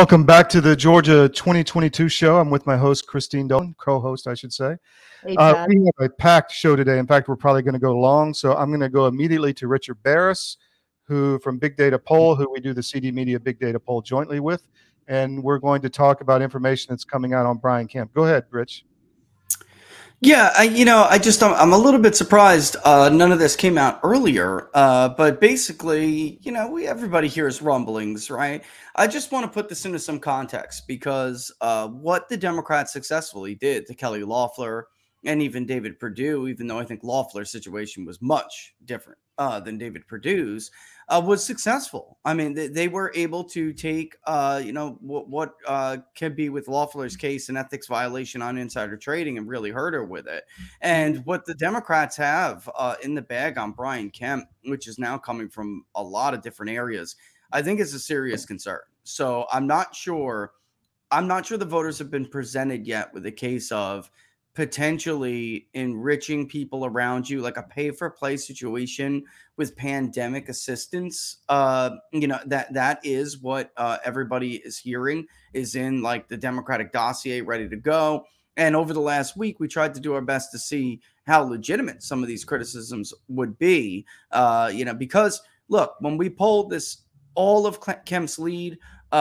Welcome back to the Georgia 2022 show. I'm with my host, Christine Dolan, co-host, I should say. Hey, Todd. We have a packed show today. In fact, we're probably going to go long, so I'm going to go immediately to Richard Barris, who from Big Data Poll, who we do the CD Media Big Data Poll jointly with, and we're going to talk about information that's coming out on Brian Kemp. Go ahead, Rich. Yeah, I'm a little bit surprised none of this came out earlier. But basically, everybody hears rumblings, right? I just want to put this into some context because what the Democrats successfully did to Kelly Loeffler and even David Perdue, even though I think Loeffler's situation was much different than David Perdue's, was successful. I mean, they were able to take, what could be with Loeffler's case an ethics violation on insider trading and really hurt her with it. And what the Democrats have in the bag on Brian Kemp, which is now coming from a lot of different areas, I think is a serious concern. So I'm not sure the voters have been presented yet with a case of potentially enriching people around you, like a pay-for-play situation with pandemic assistance. That is what everybody is hearing is in like the Democratic dossier ready to go. And over the last week, we tried to do our best to see how legitimate some of these criticisms would be. Because look, when we polled this, all of Kemp's lead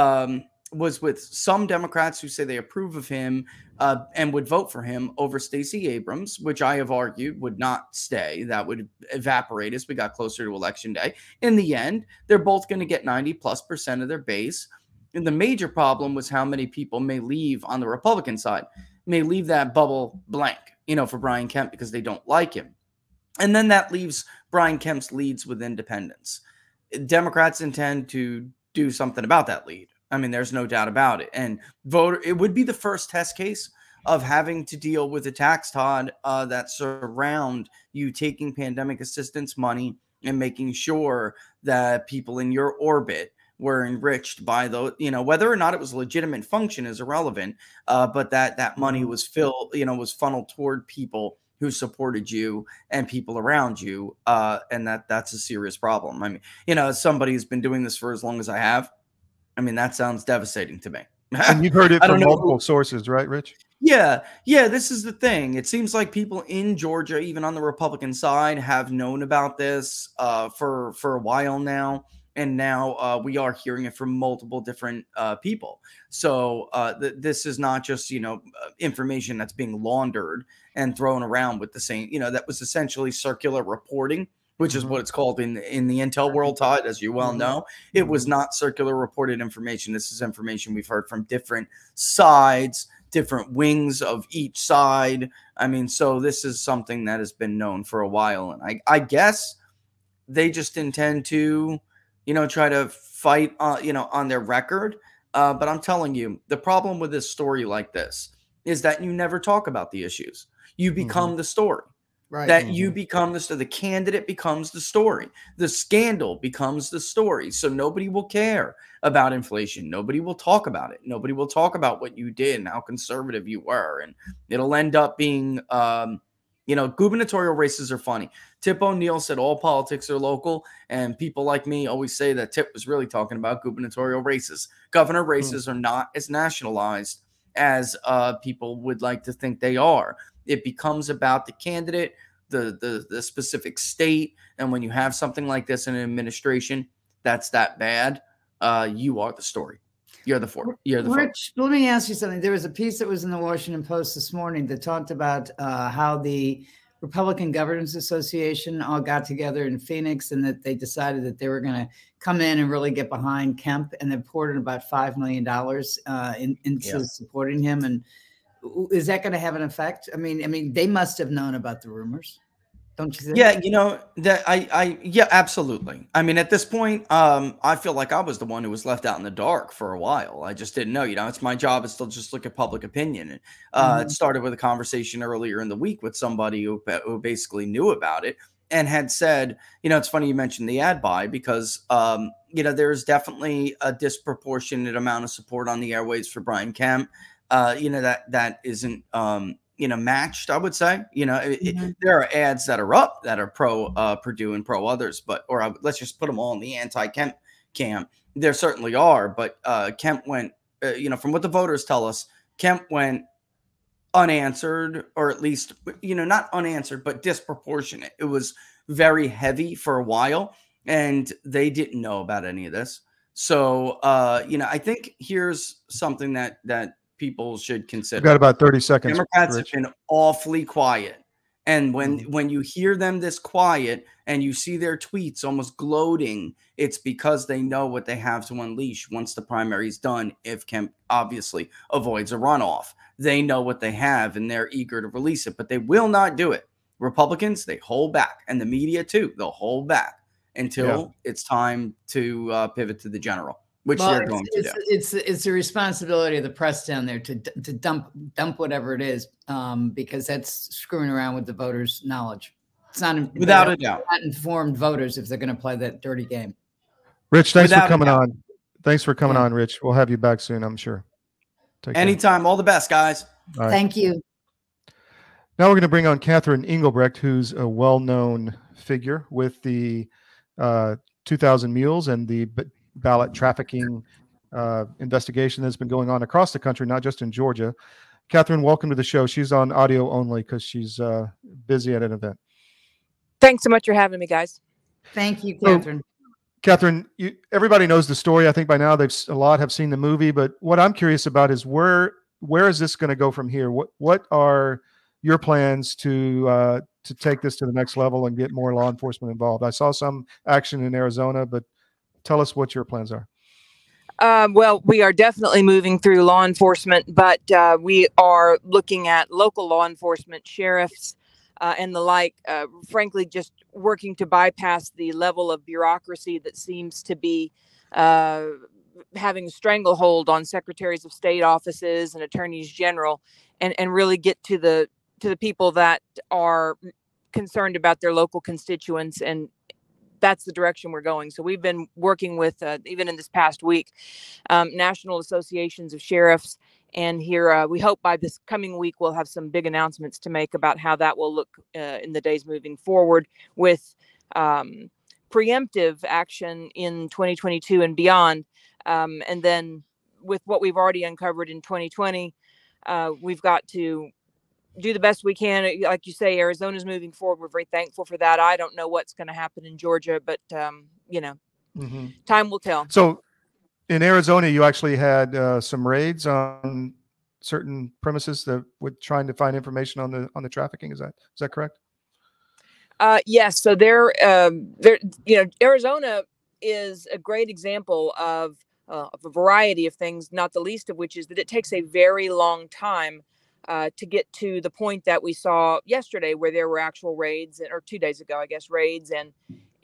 was with some Democrats who say they approve of him and would vote for him over Stacey Abrams, which I have argued would not stay. That would evaporate as we got closer to Election Day. In the end, they're both going to get 90+% of their base. And the major problem was how many people may leave on the Republican side, may leave that bubble blank, for Brian Kemp because they don't like him. And then that leaves Brian Kemp's leads with independents. Democrats intend to do something about that lead. I mean, there's no doubt about it. And it would be the first test case of having to deal with attacks, Todd, that surround you taking pandemic assistance money and making sure that people in your orbit were enriched by those, whether or not it was a legitimate function is irrelevant, but that money was was funneled toward people who supported you and people around you. And that's a serious problem. I mean, as somebody who's been doing this for as long as I have, I mean, that sounds devastating to me. And you've heard it from multiple sources, right, Rich? Yeah. This is the thing. It seems like people in Georgia, even on the Republican side, have known about this for a while now. And now we are hearing it from multiple different people. So this is not just, information that's being laundered and thrown around with the same, that was essentially circular reporting, which is what it's called in the intel world, Todd, as you well know. It was not circular reported information. This is information we've heard from different sides, different wings of each side. I mean, so this is something that has been known for a while. And I guess they just intend to, try to fight, on their record. But I'm telling you, the problem with this story like this is that you never talk about the issues. You become the story. Right. That you become the candidate becomes the story. The scandal becomes the story. So nobody will care about inflation. Nobody will talk about it. Nobody will talk about what you did and how conservative you were. And it'll end up being, gubernatorial races are funny. Tip O'Neill said all politics are local. And people like me always say that Tip was really talking about gubernatorial races. Governor races are not as nationalized as people would like to think they are. It becomes about the candidate, the specific state. And when you have something like this in an administration that's that bad, you are the story. You're the Rich, let me ask you something. There was a piece that was in the Washington Post this morning that talked about how the Republican Governors Association all got together in Phoenix and that they decided that they were going to come in and really get behind Kemp, and they poured in about $5 million into supporting him. And is that going to have an effect? I mean, they must have known about the rumors, don't you think? Yeah, absolutely. I mean, at this point, I feel like I was the one who was left out in the dark for a while. I just didn't know. It's my job is to just look at public opinion. It started with a conversation earlier in the week with somebody who basically knew about it and had said, it's funny you mentioned the ad buy because, there's definitely a disproportionate amount of support on the airwaves for Brian Kemp. That isn't, matched, I would say. There are ads that are up that are pro Purdue and pro others, let's just put them all in the anti-Kemp camp. There certainly are, but Kemp went from what the voters tell us, Kemp went unanswered, or at least, not unanswered, but disproportionate. It was very heavy for a while, and they didn't know about any of this. So, I think here's something that people should consider. We've got about 30 seconds. Democrats have been awfully quiet. And when you hear them this quiet and you see their tweets almost gloating, it's because they know what they have to unleash once the primary is done. If Kemp obviously avoids a runoff, they know what they have and they're eager to release it, but they will not do it. Republicans, they hold back, and the media too. They'll hold back until it's time to pivot to the general, which they're going to do. It's the responsibility of the press down there to dump whatever it is, because that's screwing around with the voters' knowledge. It's not without a doubt not informed voters if they're going to play that dirty game. Rich, thanks for coming on. Thanks for coming on, Rich. We'll have you back soon, I'm sure. Anytime. All the best, guys. All right. Thank you. Now we're going to bring on Catherine Engelbrecht, who's a well-known figure with the 2,000 Mules and the ballot trafficking investigation that's been going on across the country, not just in Georgia. Catherine, welcome to the show. She's on audio only because she's busy at an event. Thanks so much for having me, guys. Thank you, Catherine. So, Catherine, everybody knows the story. I think by now a lot have seen the movie, but what I'm curious about is where is this going to go from here? What are your plans to take this to the next level and get more law enforcement involved? I saw some action in Arizona, but tell us what your plans are. Well, we are definitely moving through law enforcement, but we are looking at local law enforcement, sheriffs, and the like, frankly, just working to bypass the level of bureaucracy that seems to be having a stranglehold on secretaries of state offices and attorneys general, and really get to the people that are concerned about their local constituents, and that's the direction we're going. So we've been working with, even in this past week, national associations of sheriffs. And here, we hope by this coming week, we'll have some big announcements to make about how that will look in the days moving forward, with preemptive action in 2022 and beyond. And then with what we've already uncovered in 2020, we've got to do the best we can. Like you say, Arizona's moving forward. We're very thankful for that. I don't know what's going to happen in Georgia, but time will tell. So in Arizona, you actually had some raids on certain premises that were trying to find information on the trafficking. Is that correct? Yes. So Arizona is a great example of a variety of things, not the least of which is that it takes a very long time to get to the point that we saw yesterday, where there were actual raids, or 2 days ago, I guess, raids, and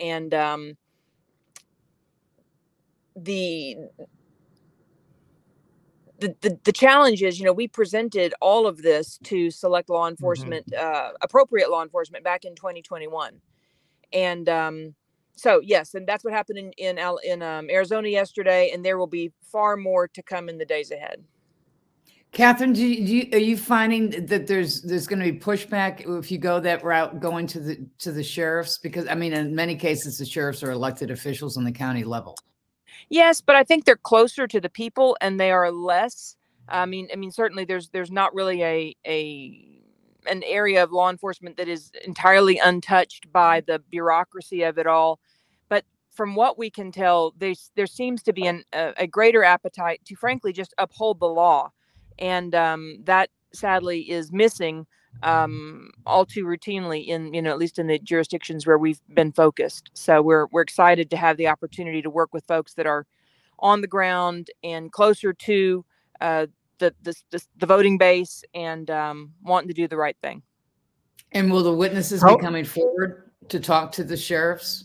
the challenge is, we presented all of this to select law enforcement, appropriate law enforcement, back in 2021, and so yes, and that's what happened in Arizona yesterday, and there will be far more to come in the days ahead. Catherine, are you finding that there's going to be pushback if you go that route, going to the sheriffs? Because in many cases, the sheriffs are elected officials on the county level. Yes, but I think they're closer to the people, and they are less. Certainly there's not really an area of law enforcement that is entirely untouched by the bureaucracy of it all. But from what we can tell, there seems to be a greater appetite to, frankly, just uphold the law. And that sadly is missing all too routinely in, at least in the jurisdictions where we've been focused. So we're excited to have the opportunity to work with folks that are on the ground and closer to the voting base, and wanting to do the right thing. And will the witnesses be coming forward to talk to the sheriffs?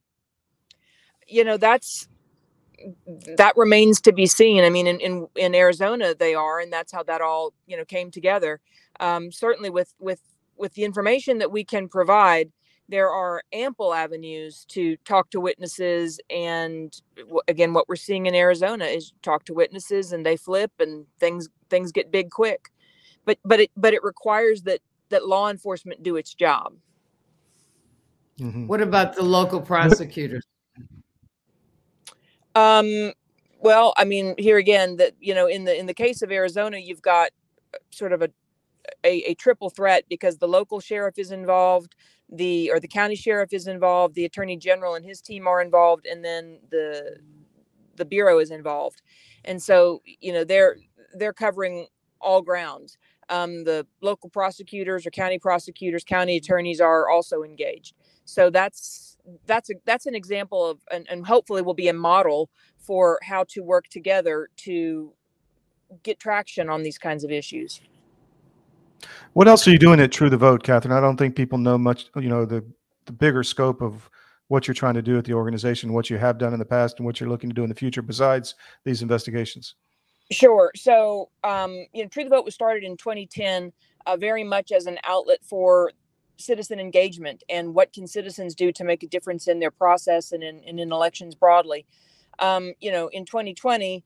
That remains to be seen. In Arizona they are, and that's how that all, came together. Certainly with the information that we can provide, there are ample avenues to talk to witnesses. And again, what we're seeing in Arizona is talk to witnesses and they flip, and things get big quick. But it requires that law enforcement do its job. What about the local prosecutors? Well, I mean, here again, that in the case of Arizona, you've got sort of a triple threat, because the local sheriff is involved, the county sheriff is involved, the attorney general and his team are involved, and then the bureau is involved, and so they're covering all grounds. The local prosecutors or county prosecutors, county attorneys are also engaged. So that's an example of, and hopefully will be a model for how to work together to get traction on these kinds of issues. What else are you doing at True the Vote, Catherine? I don't think people know much, the bigger scope of what you're trying to do at the organization, what you have done in the past, and what you're looking to do in the future besides these investigations. Sure. So, True the Vote was started in 2010, very much as an outlet for citizen engagement and what can citizens do to make a difference in their process and in elections broadly. In 2020,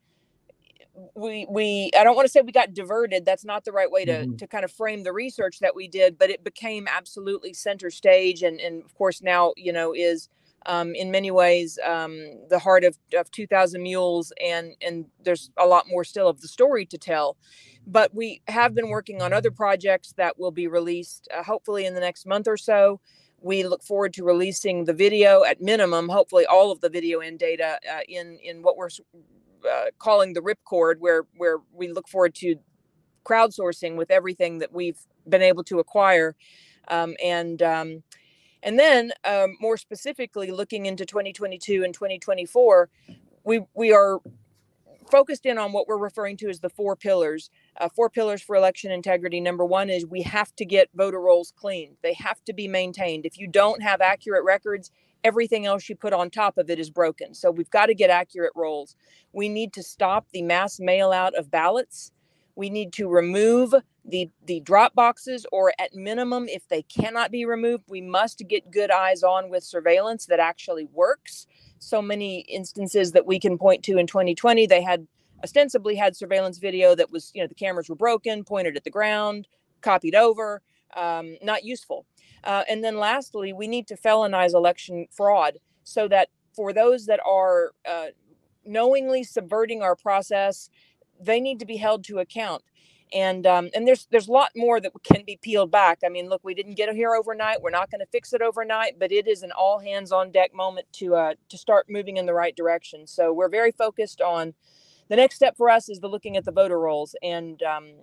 we I don't want to say we got diverted. That's not the right way to kind of frame the research that we did, but it became absolutely center stage. And of course now, is in many ways the heart of 2000 Mules. And there's a lot more still of the story to tell. But we have been working on other projects that will be released hopefully in the next month or so. We look forward to releasing the video at minimum, hopefully all of the video and data in what we're calling the Ripcord, where we look forward to crowdsourcing with everything that we've been able to acquire, and then more specifically looking into 2022 and 2024, we are focused in on what we're referring to as the 4 pillars. 4 pillars for election integrity. Number 1 is we have to get voter rolls clean. They have to be maintained. If you don't have accurate records, everything else you put on top of it is broken. So we've got to get accurate rolls. We need to stop the mass mail out of ballots. We need to remove the drop boxes, or at minimum, if they cannot be removed, we must get good eyes on with surveillance that actually works. So many instances that we can point to in 2020, they had ostensibly had surveillance video that was, the cameras were broken, pointed at the ground, copied over, not useful. And then lastly, we need to felonize election fraud, so that for those that are knowingly subverting our process, they need to be held to account. And there's a lot more that can be peeled back. I mean, look, we didn't get here overnight. We're not going to fix it overnight, but it is an all hands on deck moment to start moving in the right direction. So we're very focused on the next step for us is the looking at the voter rolls, and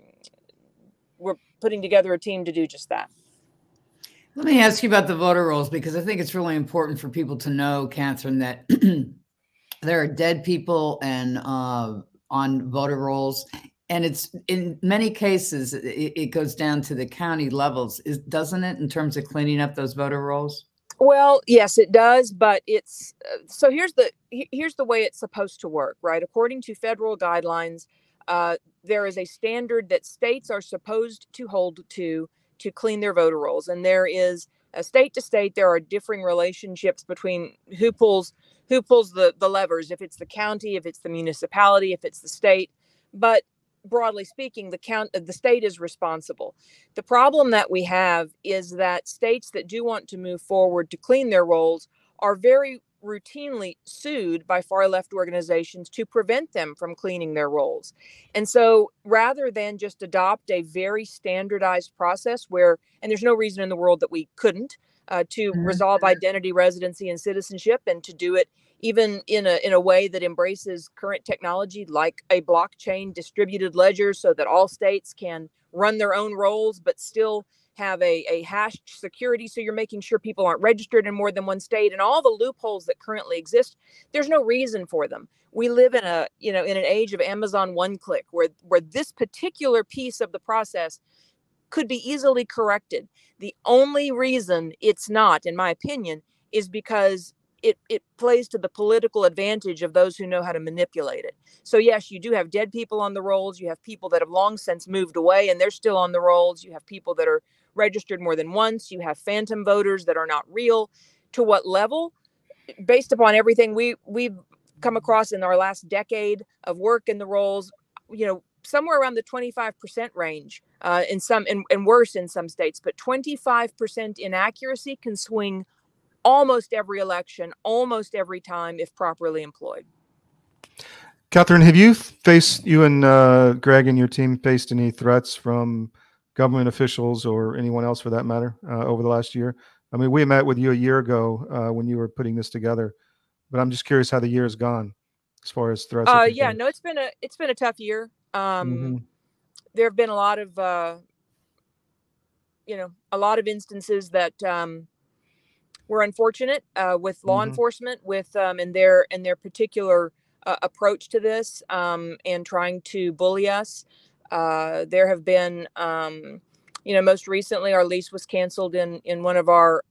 we're putting together a team to do just that. Let me ask you about the voter rolls, because I think it's really important for people to know, Catherine, that there are dead people and on voter rolls. And it's in many cases, it goes down to the county levels, doesn't it, in terms of cleaning up those voter rolls? Well, yes, it does. But it's so here's the way it's supposed to work, right? According to federal guidelines, there is a standard that states are supposed to hold to clean their voter rolls. And there is a state to state, there are differing relationships between who pulls the levers, if it's the county, if it's the municipality, if it's the state. But broadly speaking, the state is responsible. The problem that we have is that states that do want to move forward to clean their rolls are very routinely sued by far left organizations to prevent them from cleaning their rolls. And so rather than just adopt a very standardized process and there's no reason in the world that we couldn't, to resolve identity, residency, and citizenship, and to do it even in a way that embraces current technology like a blockchain distributed ledger, so that all states can run their own rolls but still have a hashed security, so you're making sure people aren't registered in more than one state, and all the loopholes that currently exist. There's no reason for them. We live in an age of Amazon one-click, where this particular piece of the process could be easily corrected. The only reason it's not, in my opinion, is because it plays to the political advantage of those who know how to manipulate it. So yes, you do have dead people on the rolls. You have people that have long since moved away and they're still on the rolls. You have people that are registered more than once. You have phantom voters that are not real. To what level? Based upon everything we've come across in our last decade of work in the rolls, somewhere around the 25% range in some and worse in some states, but 25% inaccuracy can swing almost every election, almost every time, if properly employed. Catherine, have you and Greg and your team faced any threats from government officials or anyone else for that matter over the last year? I mean, we met with you a year ago when you were putting this together, but I'm just curious how the year has gone as far as threats are Yeah, concerned. no, it's been a tough year. Mhm. There have been a lot of a lot of instances that were unfortunate with law Mhm. enforcement, with in their particular approach to this and trying to bully us. There have been, most recently, our lease was canceled in one of our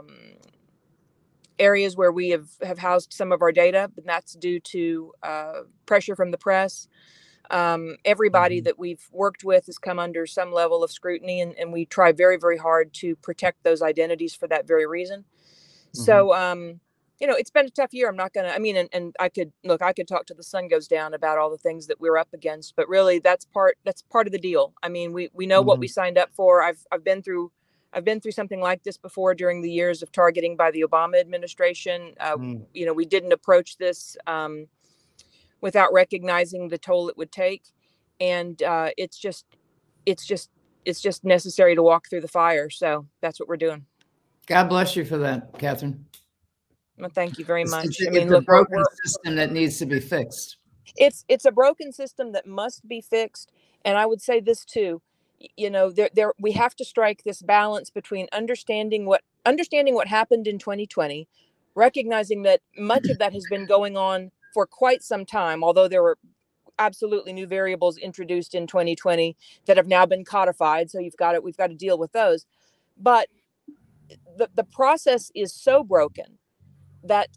areas where we have housed some of our data, but that's due to pressure from the press. Everybody Mhm. that we've worked with has come under some level of scrutiny, and we try very, very hard to protect those identities for that very reason. Mhm. So, it's been a tough year. I'm not going to, and I could talk till the sun goes down about all the things that we're up against, but really that's part of the deal. I mean, we know what we Mhm. signed up for. I've been through something like this before during the years of targeting by the Obama administration. Mm. We didn't approach this without recognizing the toll it would take. And it's just necessary to walk through the fire. So that's what we're doing. God bless you for that, Catherine. Well, thank you very much. It's a broken system that needs to be fixed. It's a broken system that must be fixed. And I would say this too, we have to strike this balance between understanding what happened in 2020, recognizing that much of that has been going on for quite some time, although there were absolutely new variables introduced in 2020 that have now been codified. So we've got to deal with those. But the process is so broken that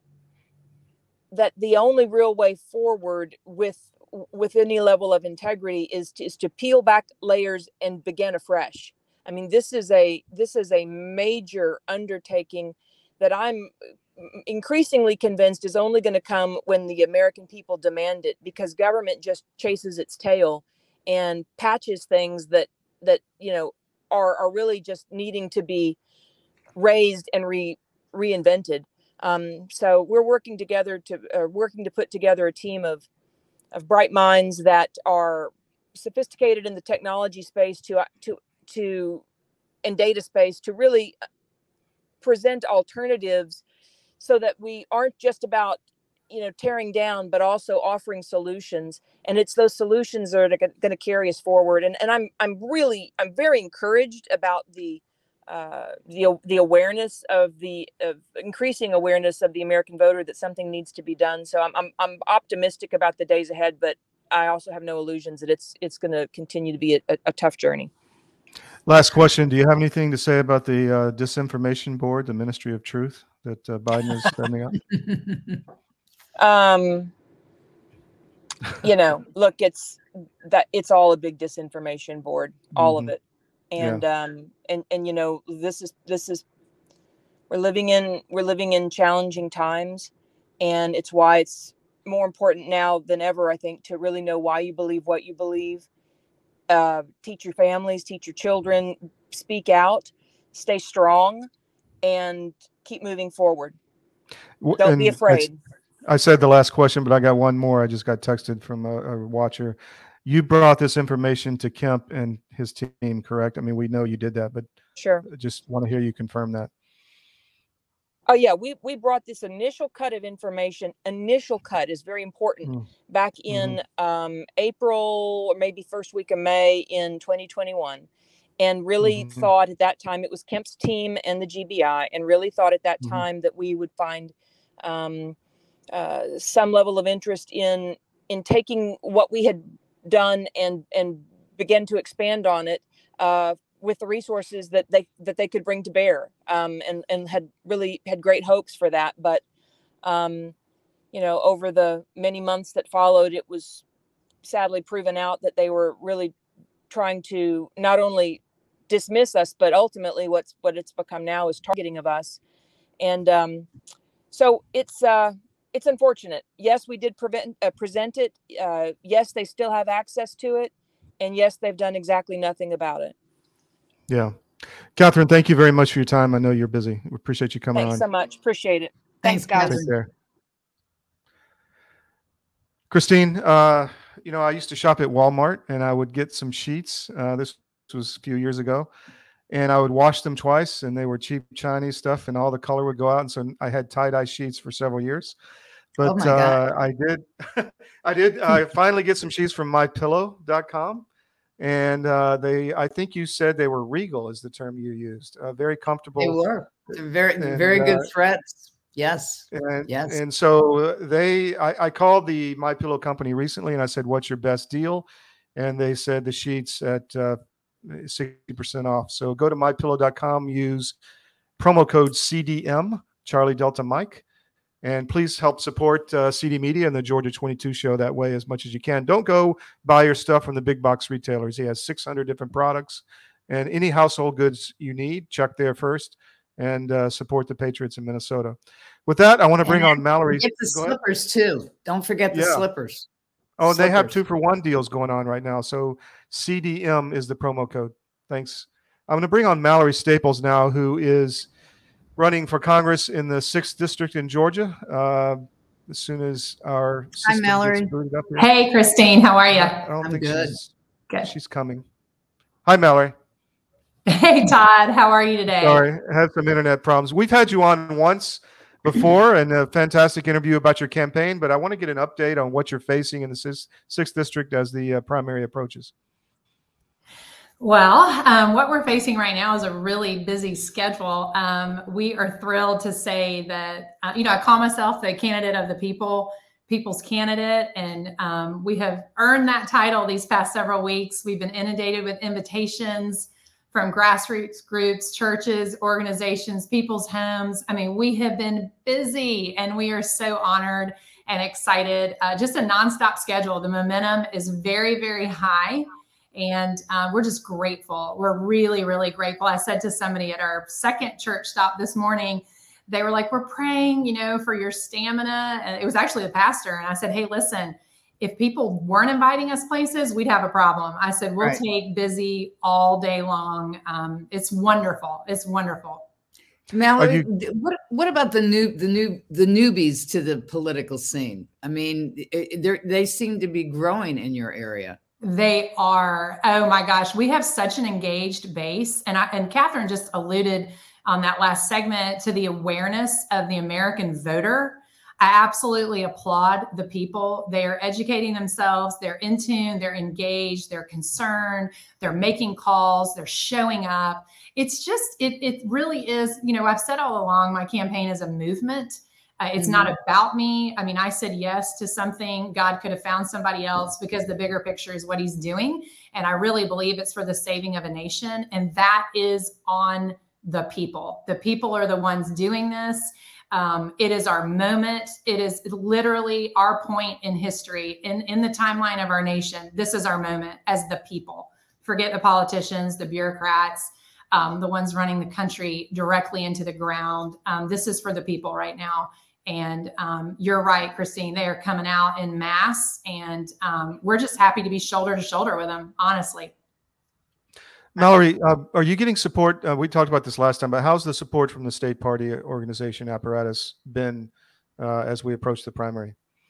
the only real way forward with any level of integrity is to peel back layers and begin afresh. I mean, this is a major undertaking that I'm increasingly convinced is only going to come when the American people demand it, because government just chases its tail and patches things that are really just needing to be raised and reinvented. So we're working together to put together a team of bright minds that are sophisticated in the technology space to and data space to really present alternatives, so that we aren't just about tearing down, but also offering solutions. And it's those solutions that are going to carry us forward. And I'm very encouraged about the awareness of increasing awareness of the American voter that something needs to be done. So I'm optimistic about the days ahead, but I also have no illusions that it's going to continue to be a tough journey. Last question. Do you have anything to say about the Disinformation Board, the Ministry of Truth that Biden is standing up? Look, it's all a big disinformation board, all of it. And this is we're living in challenging times, and it's why it's more important now than ever, I think, to really know why you believe what you believe. Teach your families, teach your children, speak out, stay strong, and keep moving forward. Don't be afraid. I said the last question, but I got one more. I just got texted from a watcher. You brought this information to Kemp and his team, correct? I mean, we know you did that, but sure, just want to hear you confirm that. Oh yeah, we brought this initial cut of information. Initial cut is very important. Back in April or maybe first week of May in 2021, and really thought at that time, it was Kemp's team and the GBI, and really thought at that time that we would find some level of interest in taking what we had done and begin to expand on it. With the resources that they could bring to bear, and had great hopes for that. But, over the many months that followed, it was sadly proven out that they were really trying to not only dismiss us, but ultimately what it's become now is targeting of us. And so it's unfortunate. Yes, we did present it. Yes, they still have access to it. And yes, they've done exactly nothing about it. Yeah. Catherine, thank you very much for your time. I know you're busy. We appreciate you coming on. Thanks so much. Appreciate it. Thanks, guys. Take care. Christine, I used to shop at Walmart and I would get some sheets. This was a few years ago, and I would wash them twice, and they were cheap Chinese stuff, and all the color would go out. And so I had tie-dye sheets for several years. Oh But my God. I did, I finally get some sheets from mypillow.com. And I think you said they were regal, is the term you used. Very They comfortable. were. They're very, And very good threats. Yes. and Yes. and so I called the My Pillow company recently, and I said, "What's your best deal?" And they said the sheets at 60% off. So go to mypillow.com, use promo code CDM, Charlie Delta Mike, and please help support CD Media and the Georgia 22 show that way as much as you can. Don't go buy your stuff from the big box retailers. He has 600 different products, and any household goods you need, check there first, and support the Patriots in Minnesota. With that, I want to bring on Mallory. Get the Go ahead. slippers too. Don't forget the Yeah. slippers. Oh, and they have Slippers. 2-for-1 deals going on right now. So CDM is the promo code. Thanks. I'm going to bring on Mallory Staples now, who is running for Congress in the 6th district in Georgia. As soon as our system Mallory. gets booted up here. Hey, Christine, how are you? I don't I'm think good. Good. she's coming. Hi, Mallory. Hey, Todd, how are you today? Sorry, I had some internet problems. We've had you on once before and a fantastic interview about your campaign, but I want to get an update on what you're facing in the 6th district as the primary approaches. Well, what we're facing right now is a really busy schedule. We are thrilled to say that, I call myself the candidate of the people, people's candidate, and we have earned that title these past several weeks. We've been inundated with invitations from grassroots groups, churches, organizations, people's homes. I mean, we have been busy and we are so honored and excited. Just a nonstop schedule. The momentum is very, very high. And we're just grateful. We're really, really grateful. I said to somebody at our second church stop this morning, they were like, we're praying, for your stamina. And it was actually the pastor. And I said, hey, listen, if people weren't inviting us places, we'd have a problem. I said, we'll take busy all day long. It's wonderful. It's wonderful. Mallory, what about the newbies to the political scene? I mean, they seem to be growing in your area. They are. Oh my gosh, we have such an engaged base, and Catherine just alluded on that last segment to the awareness of the American voter. I absolutely applaud the people. They are educating themselves. They're in tune. They're engaged. They're concerned. They're making calls. They're showing up. It's just, it really is, I've said all along, my campaign is a movement. It's not about me. I mean, I said yes to something. God could have found somebody else because the bigger picture is what he's doing. And I really believe it's for the saving of a nation. And that is on the people. The people are the ones doing this. It is our moment. It is literally our point in history, in the timeline of our nation. This is our moment as the people. Forget the politicians, the bureaucrats, the ones running the country directly into the ground. This is for the people right now. And you're right, Christine, they are coming out in mass, and we're just happy to be shoulder to shoulder with them, honestly. Mallory, are you getting support? We talked about this last time, but how's the support from the state party organization apparatus been as we approach the primary?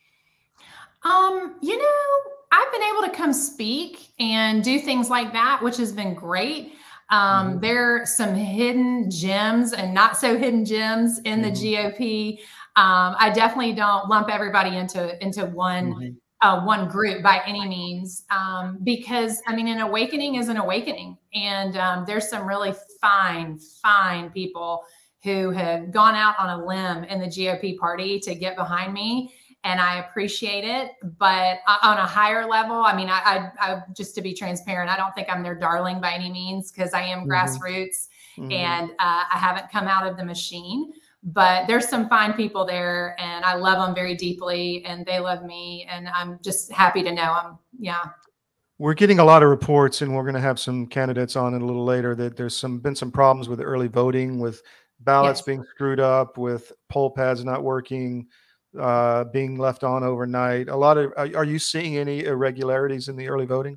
I've been able to come speak and do things like that, which has been great. There are some hidden gems and not so hidden gems in the GOP. I definitely don't lump everybody into one one group by any means, because an awakening is an awakening, and there's some really fine people who have gone out on a limb in the GOP party to get behind me, and I appreciate it. But on a higher level, I just to be transparent, I don't think I'm their darling by any means, because I am grassroots and I haven't come out of the machine. But there's some fine people there, and I love them very deeply, and they love me, and I'm just happy to know them. Yeah. We're getting a lot of reports, and we're going to have some candidates on it a little later, that there's been some problems with early voting, with ballots being screwed up, with poll pads not working, being left on overnight. Are you seeing any irregularities in the early voting?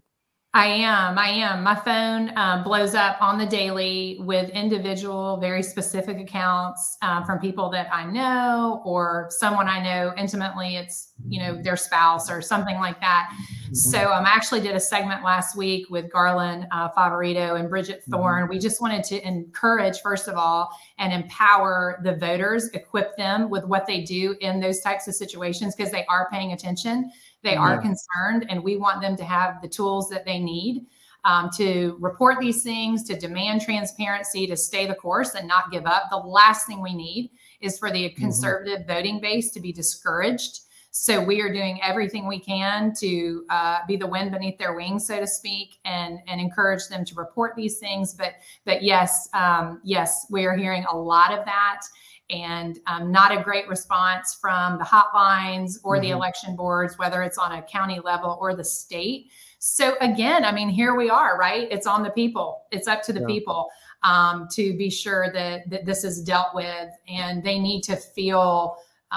I am. My phone blows up on the daily with individual, very specific accounts from people that I know or someone I know intimately. It's, their spouse or something like that. So I actually did a segment last week with Garland Favorito and Bridget Thorne. We just wanted to encourage, first of all, and empower the voters, equip them with what they do in those types of situations because they are paying attention. They are concerned, and we want them to have the tools that they need to report these things, to demand transparency, to stay the course and not give up. The last thing we need is for the conservative voting base to be discouraged. So we are doing everything we can to be the wind beneath their wings, so to speak, and encourage them to report these things. But yes, we are hearing a lot of that. And not a great response from the hotlines or the election boards, whether it's on a county level or the state. So again, I mean, here we are, right? It's on the people. It's up to the people to be sure that this is dealt with, and they need to feel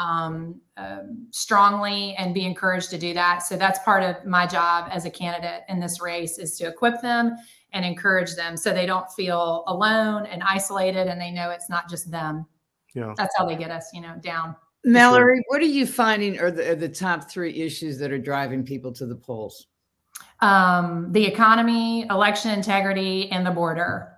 strongly and be encouraged to do that. So that's part of my job as a candidate in this race, is to equip them and encourage them so they don't feel alone and isolated, and they know it's not just them. Yeah, that's how they get us, down. Mallory, what are you finding are the top 3 issues that are driving people to the polls? The economy, election integrity, and the border.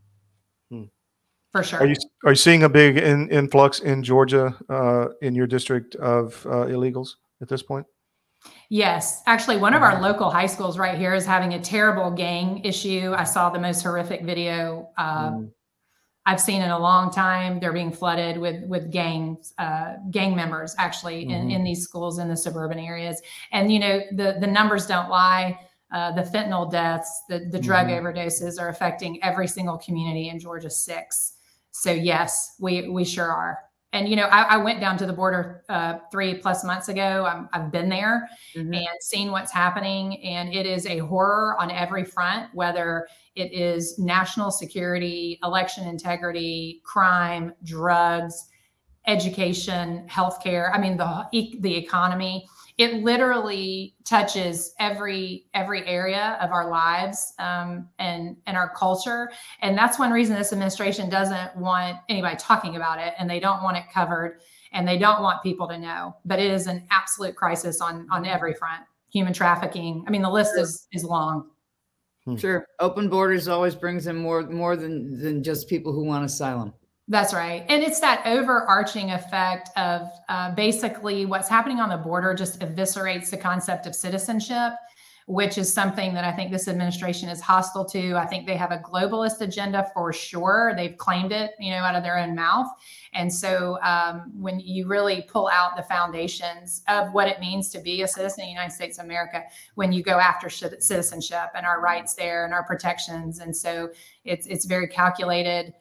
For sure. Are you seeing a big influx in Georgia, in your district, of illegals at this point? Yes. Actually, one of our local high schools right here is having a terrible gang issue. I saw the most horrific video I've seen in a long time. They're being flooded with gang members actually in these schools in the suburban areas. And, the numbers don't lie. The fentanyl deaths, the drug overdoses are affecting every single community in Georgia 6. So yes, we sure are. And, I went down to the border 3+ months ago. I've been there and seen what's happening. And it is a horror on every front, whether it is national security, election integrity, crime, drugs, education, healthcare. I mean, the economy. It literally touches every area of our lives and our culture. And that's one reason this administration doesn't want anybody talking about it, and they don't want it covered, and they don't want people to know. But it is an absolute crisis on every front. Human trafficking. I mean, the list is long. Sure. Open borders always brings in more than just people who want asylum. That's right. And it's that overarching effect of basically what's happening on the border just eviscerates the concept of citizenship, which is something that I think this administration is hostile to. I think they have a globalist agenda for sure. They've claimed it, out of their own mouth. And so when you really pull out the foundations of what it means to be a citizen of the United States of America, when you go after citizenship and our rights there and our protections. And so it's very calculated.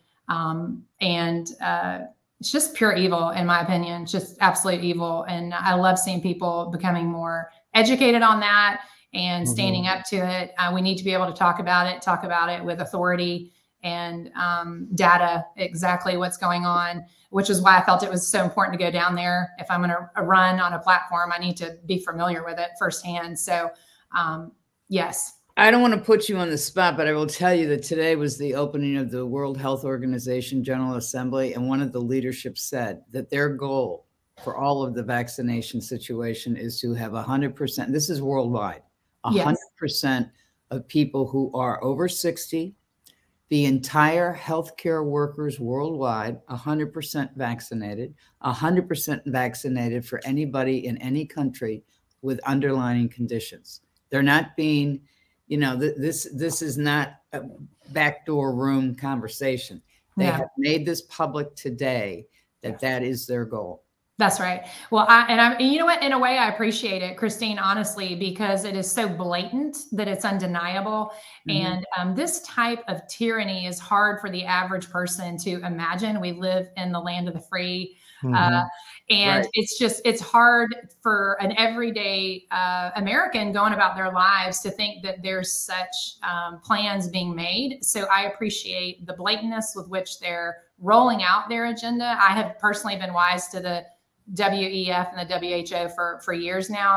And it's just pure evil, in my opinion, just absolute evil. And I love seeing people becoming more educated on that and standing up to it. We need to be able to talk about it with authority and data, exactly what's going on, which is why I felt it was so important to go down there. If I'm going to run on a platform, I need to be familiar with it firsthand. So, yes. I don't want to put you on the spot, but I will tell you that today was the opening of the World Health Organization General Assembly, and one of the leadership said that their goal for all of the vaccination situation is to have 100%, this is worldwide, 100% of people who are over 60, the entire healthcare workers worldwide, 100% vaccinated, 100% vaccinated for anybody in any country with underlying conditions. They're not being... this is not a backdoor room conversation. They have made this public today that is their goal. That's right. Well, you know what? In a way, I appreciate it, Christine, honestly, because it is so blatant that it's undeniable. And this type of tyranny is hard for the average person to imagine. We live in the land of the free. And it's hard for an everyday American going about their lives to think that there's such plans being made. So I appreciate the blatantness with which they're rolling out their agenda. I have personally been wise to the WEF and the WHO for years now.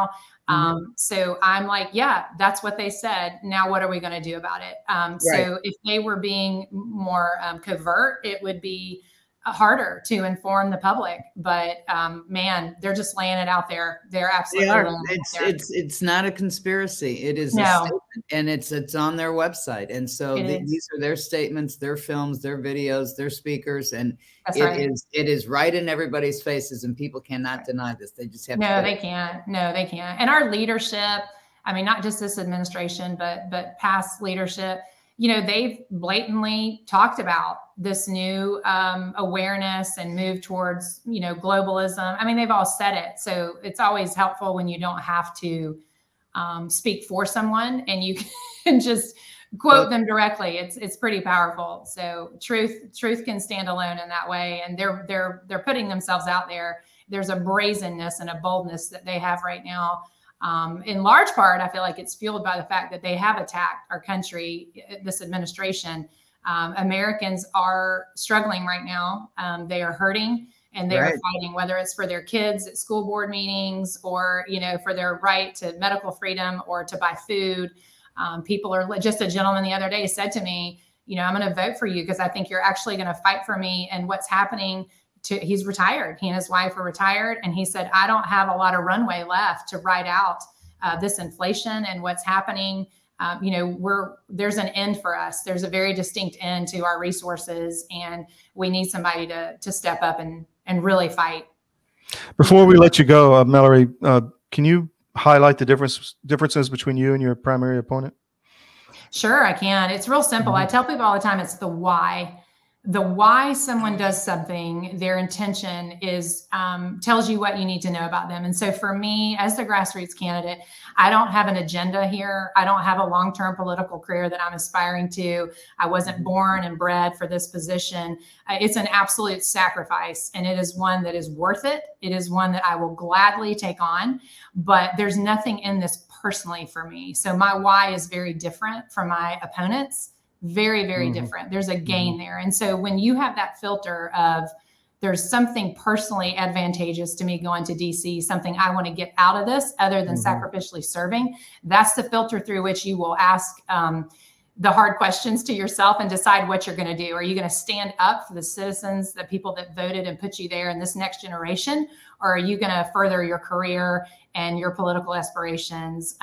So I'm like, yeah, that's what they said. Now, what are we going to do about it? So if they were being more covert, it would be harder to inform the public. But man, they're just laying it out there. They're absolutely They are. laying it out there. It's not a conspiracy. It is a No. statement, and it's on their website. And so these are their statements, their films, their videos, their speakers, and That's it right. it is right in everybody's faces, and people cannot deny this. They just have No, to. they can't. No, they can't. And our leadership, I mean, not just this administration, but past leadership, you know, they've blatantly talked about this new awareness and move towards, you know, globalism. I mean, they've all said it. So it's always helpful when you don't have to speak for someone and you can just quote them directly. It's pretty powerful. So truth can stand alone in that way. And they're putting themselves out there. There's a brazenness and a boldness that they have right now. In large part, I feel like it's fueled by the fact that they have attacked our country, this administration. Americans are struggling right now. They are hurting and they are fighting, whether it's for their kids at school board meetings or, you know, for their right to medical freedom or to buy food. People are just a gentleman the other day said to me, you know, I'm going to vote for you because I think you're actually going to fight for me. And what's happening he's retired. He and his wife are retired. And he said, I don't have a lot of runway left to ride out this inflation and what's happening. You know, there's an end for us. There's a very distinct end to our resources. And we need somebody to step up and really fight. Before we let you go, Mallory, can you highlight the differences between you and your primary opponent? Sure, I can. It's real simple. I tell people all the time, it's the why. The why someone does something, their intention is tells you what you need to know about them. And so for me, as the grassroots candidate, I don't have an agenda here. I don't have a long-term political career that I'm aspiring to. I wasn't born and bred for this position. It's an absolute sacrifice, and it is one that is worth it. It is one that I will gladly take on, but there's nothing in this personally for me. So my why is very different from my opponents. Very, very different. There's a gain there. And so when you have that filter of there's something personally advantageous to me going to DC, something I want to get out of this other than sacrificially serving, that's the filter through which you will ask the hard questions to yourself and decide what you're going to do. Are you going to stand up for the citizens, the people that voted and put you there in this next generation? Or are you going to further your career and your political aspirations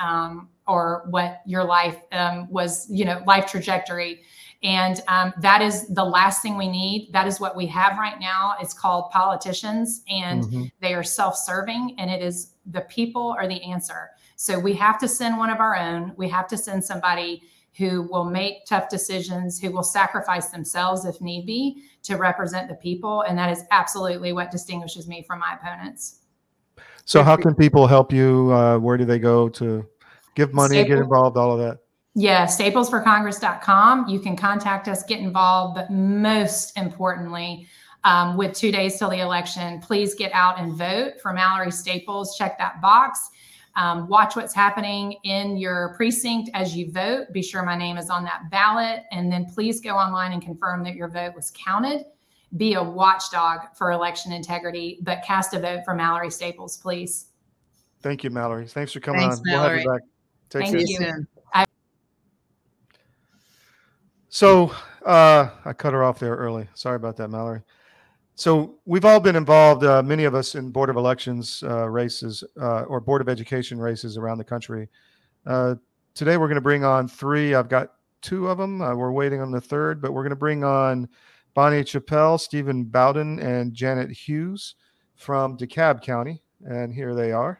or what your life was, you know, life trajectory? And that is the last thing we need. That is what we have right now. It's called politicians, and they are self-serving, and it is the people are the answer. So we have to send one of our own. We have to send somebody who will make tough decisions, who will sacrifice themselves if need be to represent the people. And that is absolutely what distinguishes me from my opponents. So how can people help you? Where do they go to give money, get involved, all of that? Yeah, staplesforcongress.com. You can contact us, get involved, but most importantly, with 2 days till the election, please get out and vote for Mallory Staples. Check that box. Watch what's happening in your precinct as you vote. Be sure my name is on that ballot. And then please go online and confirm that your vote was counted. Be a watchdog for election integrity, but cast a vote for Mallory Staples, please. Thank you, Mallory. Thanks for coming Thanks, on. Mallory. We'll have you back. Take Thank care. you. Soon. So I cut her off there early. Sorry about that, Mallory. So we've all been involved, many of us, in Board of Elections races or Board of Education races around the country. Today we're going to bring on three. I've got two of them. We're waiting on the third, but we're going to bring on Bonnie Chappelle, Stephen Bowden, and Janet Hughes from DeKalb County. And here they are.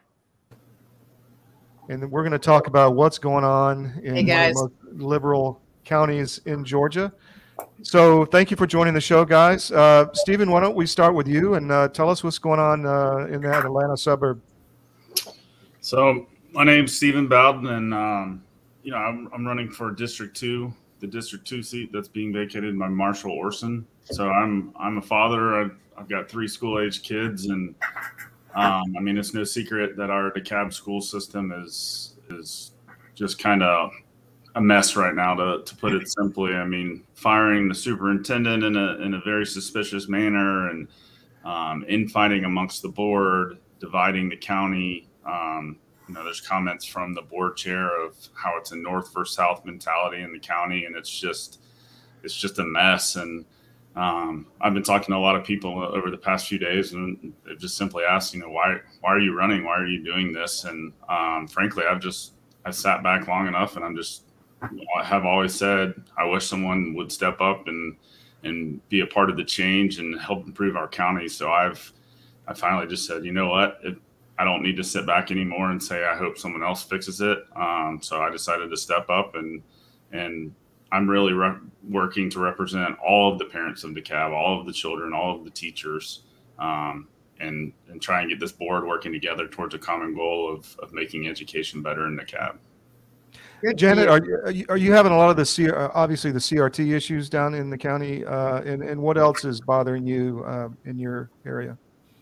And we're going to talk about what's going on in one of the most liberal counties in Georgia. So thank you for joining the show, guys. Stephen, why don't we start with you and tell us what's going on in that Atlanta suburb. So my name's Stephen Bowden, and I'm running for District 2, the District 2 seat that's being vacated by Marshall Orson. So I'm a father. I've got 3 school-age kids, and I mean, it's no secret that our DeKalb school system is just kind of a mess right now, to put it simply. I mean, firing the superintendent in a very suspicious manner, and infighting amongst the board, dividing the county, there's comments from the board chair of how it's a north versus south mentality in the county, and it's just a mess. And I've been talking to a lot of people over the past few days, and they've just simply asked, why are you running? Why are you doing this? And frankly, I sat back long enough, and I have always said, I wish someone would step up and be a part of the change and help improve our county. So I finally just said, you know what? I don't need to sit back anymore and say, I hope someone else fixes it. So I decided to step up, and I'm really working to represent all of the parents of DeKalb, all of the children, all of the teachers, and try and get this board working together towards a common goal of making education better in DeKalb. Janet, are you having a lot of obviously the CRT issues down in the county, and what else is bothering you in your area?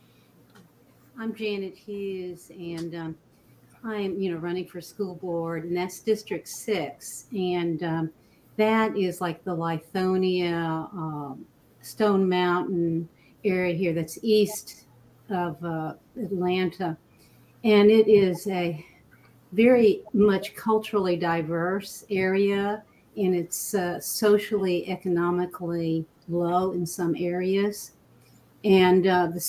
I'm Janet Hughes, and I'm running for school board, and that's District 6, and that is like the Lithonia, Stone Mountain area here. That's east of Atlanta, and it is a very much culturally diverse area, and it's socially, economically low in some areas. And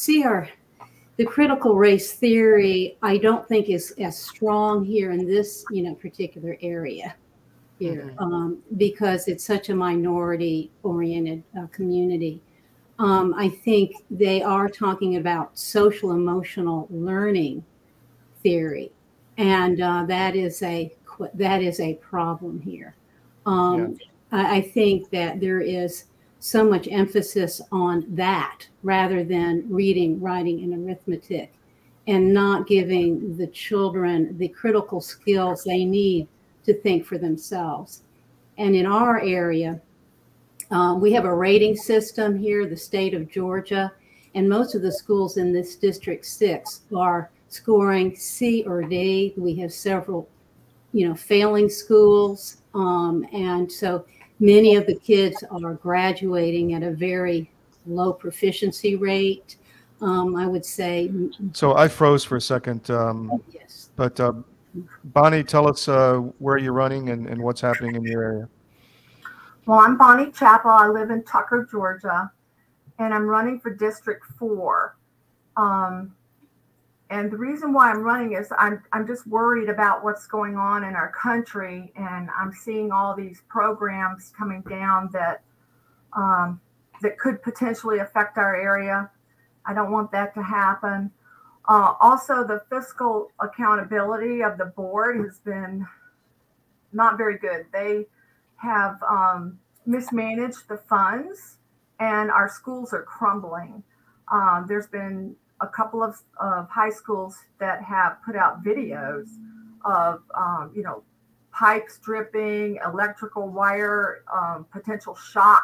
the critical race theory, I don't think is as strong here in this, particular area here, because it's such a minority-oriented community. I think they are talking about social emotional learning theory. And that is a problem here. I think that there is so much emphasis on that rather than reading, writing, and arithmetic, and not giving the children the critical skills they need to think for themselves. And in our area, we have a rating system here, the state of Georgia, and most of the schools in this District 6 are scoring C or D. We have several, failing schools. And so many of the kids are graduating at a very low proficiency rate. I would say. So I froze for a second. Yes. But Bonnie, tell us where you're running and what's happening in your area. Well, I'm Bonnie Chappell. I live in Tucker, Georgia, and I'm running for District 4. And the reason why I'm running is I'm just worried about what's going on in our country, and I'm seeing all these programs coming down that could potentially affect our area. I don't want that to happen. Also, the fiscal accountability of the board has been not very good. They have mismanaged the funds, and our schools are crumbling. There's been a couple of high schools that have put out videos of, pipes dripping, electrical wire, potential shock,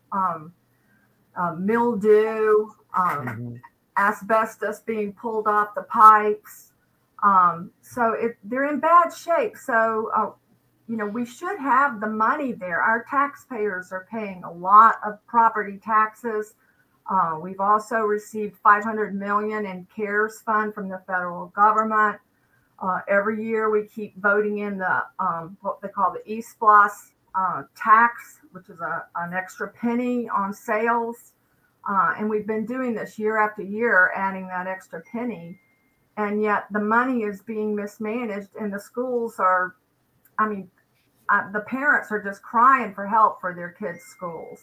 mildew, asbestos being pulled off the pipes. So they're in bad shape. So, we should have the money there. Our taxpayers are paying a lot of property taxes. We've also received $500 million in CARES fund from the federal government. Every year we keep voting in the what they call the eSPLOS tax, which is an extra penny on sales. And we've been doing this year after year, adding that extra penny. And yet the money is being mismanaged, and the schools are, the parents are just crying for help for their kids' schools.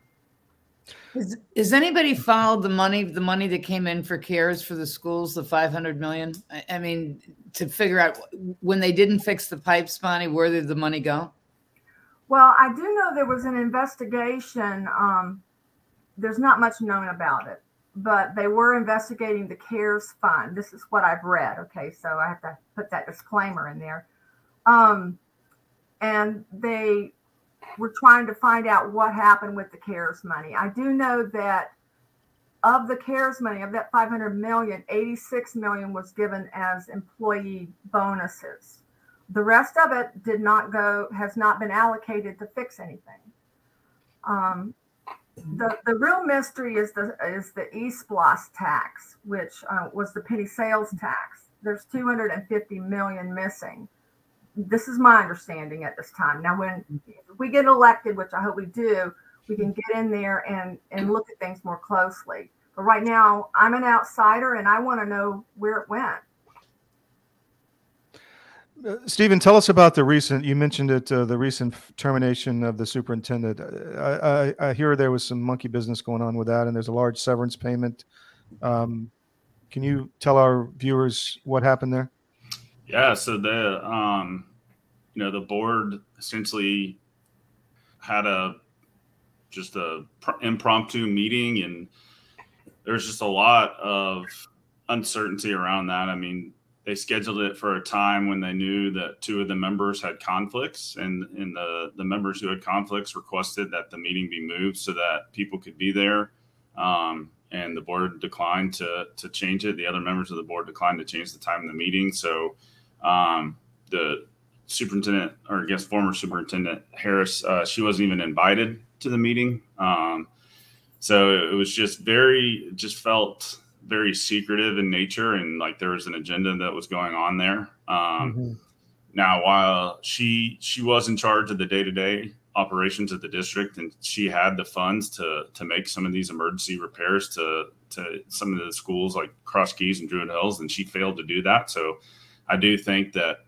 Has anybody followed the money that came in for CARES for the schools, the $500 million? I mean, to figure out when they didn't fix the pipes, Bonnie, where did the money go? Well, I do know there was an investigation. There's not much known about it, but they were investigating the CARES fund. This is what I've read. Okay, so I have to put that disclaimer in there. And they were trying to find out what happened with the CARES money. I do know that of the CARES money, of that $500 million, $86 million was given as employee bonuses. The rest of it has not been allocated to fix anything. The real mystery is the eSPLOS tax, which was the penny sales tax. there's 250 million missing. This is my understanding at this time. Now, when we get elected, which I hope we do, we can get in there and look at things more closely. But right now, I'm an outsider, and I want to know where it went. Stephen, tell us about you mentioned it, the recent termination of the superintendent. I hear there was some monkey business going on with that, and there's a large severance payment. Can you tell our viewers what happened there? Yeah, so the board essentially had just a impromptu meeting, and there's just a lot of uncertainty around that. I mean, they scheduled it for a time when they knew that two of the members had conflicts, and the members who had conflicts requested that the meeting be moved so that people could be there. And the board declined to change it. The other members of the board declined to change the time of the meeting. So the superintendent, or I guess former superintendent Harris, she wasn't even invited to the meeting. So it was just felt very secretive in nature, and like there was an agenda that was going on there. Now, while she was in charge of the day-to-day operations of the district, and she had the funds to make some of these emergency repairs to some of the schools like Cross Keys and Druid Hills, and she failed to do that. So I do think that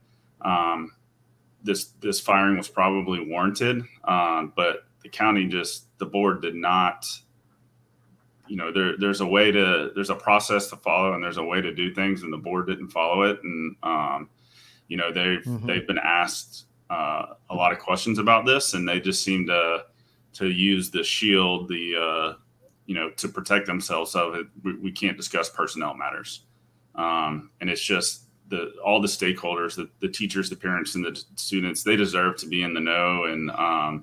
this firing was probably warranted, but the board did not. There's a process to follow, and there's a way to do things, and the board didn't follow it. And, they've been asked a lot of questions about this, and they just seem to use the shield, to protect themselves of it. We can't discuss personnel matters. And it's just all the stakeholders, the teachers, the parents, and the students, they deserve to be in the know. And,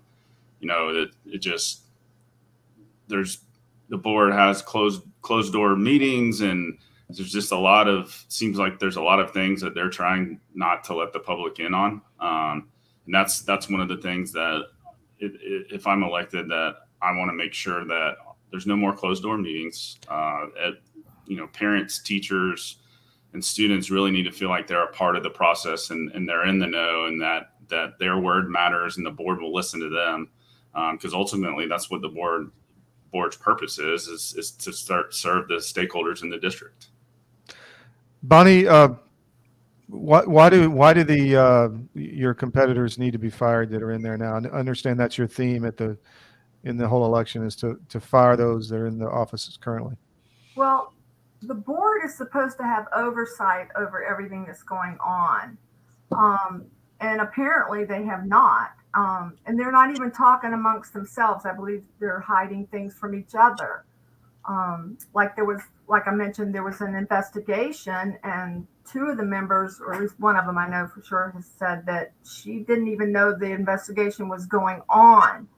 the board has closed door meetings, and there's just seems like there's a lot of things that they're trying not to let the public in on. And that's one of the things that if I'm elected, that I want to make sure that there's no more closed door meetings. Parents, teachers, and students really need to feel like they're a part of the process, and they're in the know, and that their word matters, and the board will listen to them. Because ultimately that's what the board's purpose is to serve the stakeholders in the district. Bonnie, why do your competitors need to be fired that are in there now? I understand that's your theme in the whole election is to fire those that are in the offices currently. Well, the board is supposed to have oversight over everything that's going on. And apparently they have not. And they're not even talking amongst themselves. I believe they're hiding things from each other. Like I mentioned, there was an investigation, and two of the members, or at least one of them I know for sure, has said that she didn't even know the investigation was going on.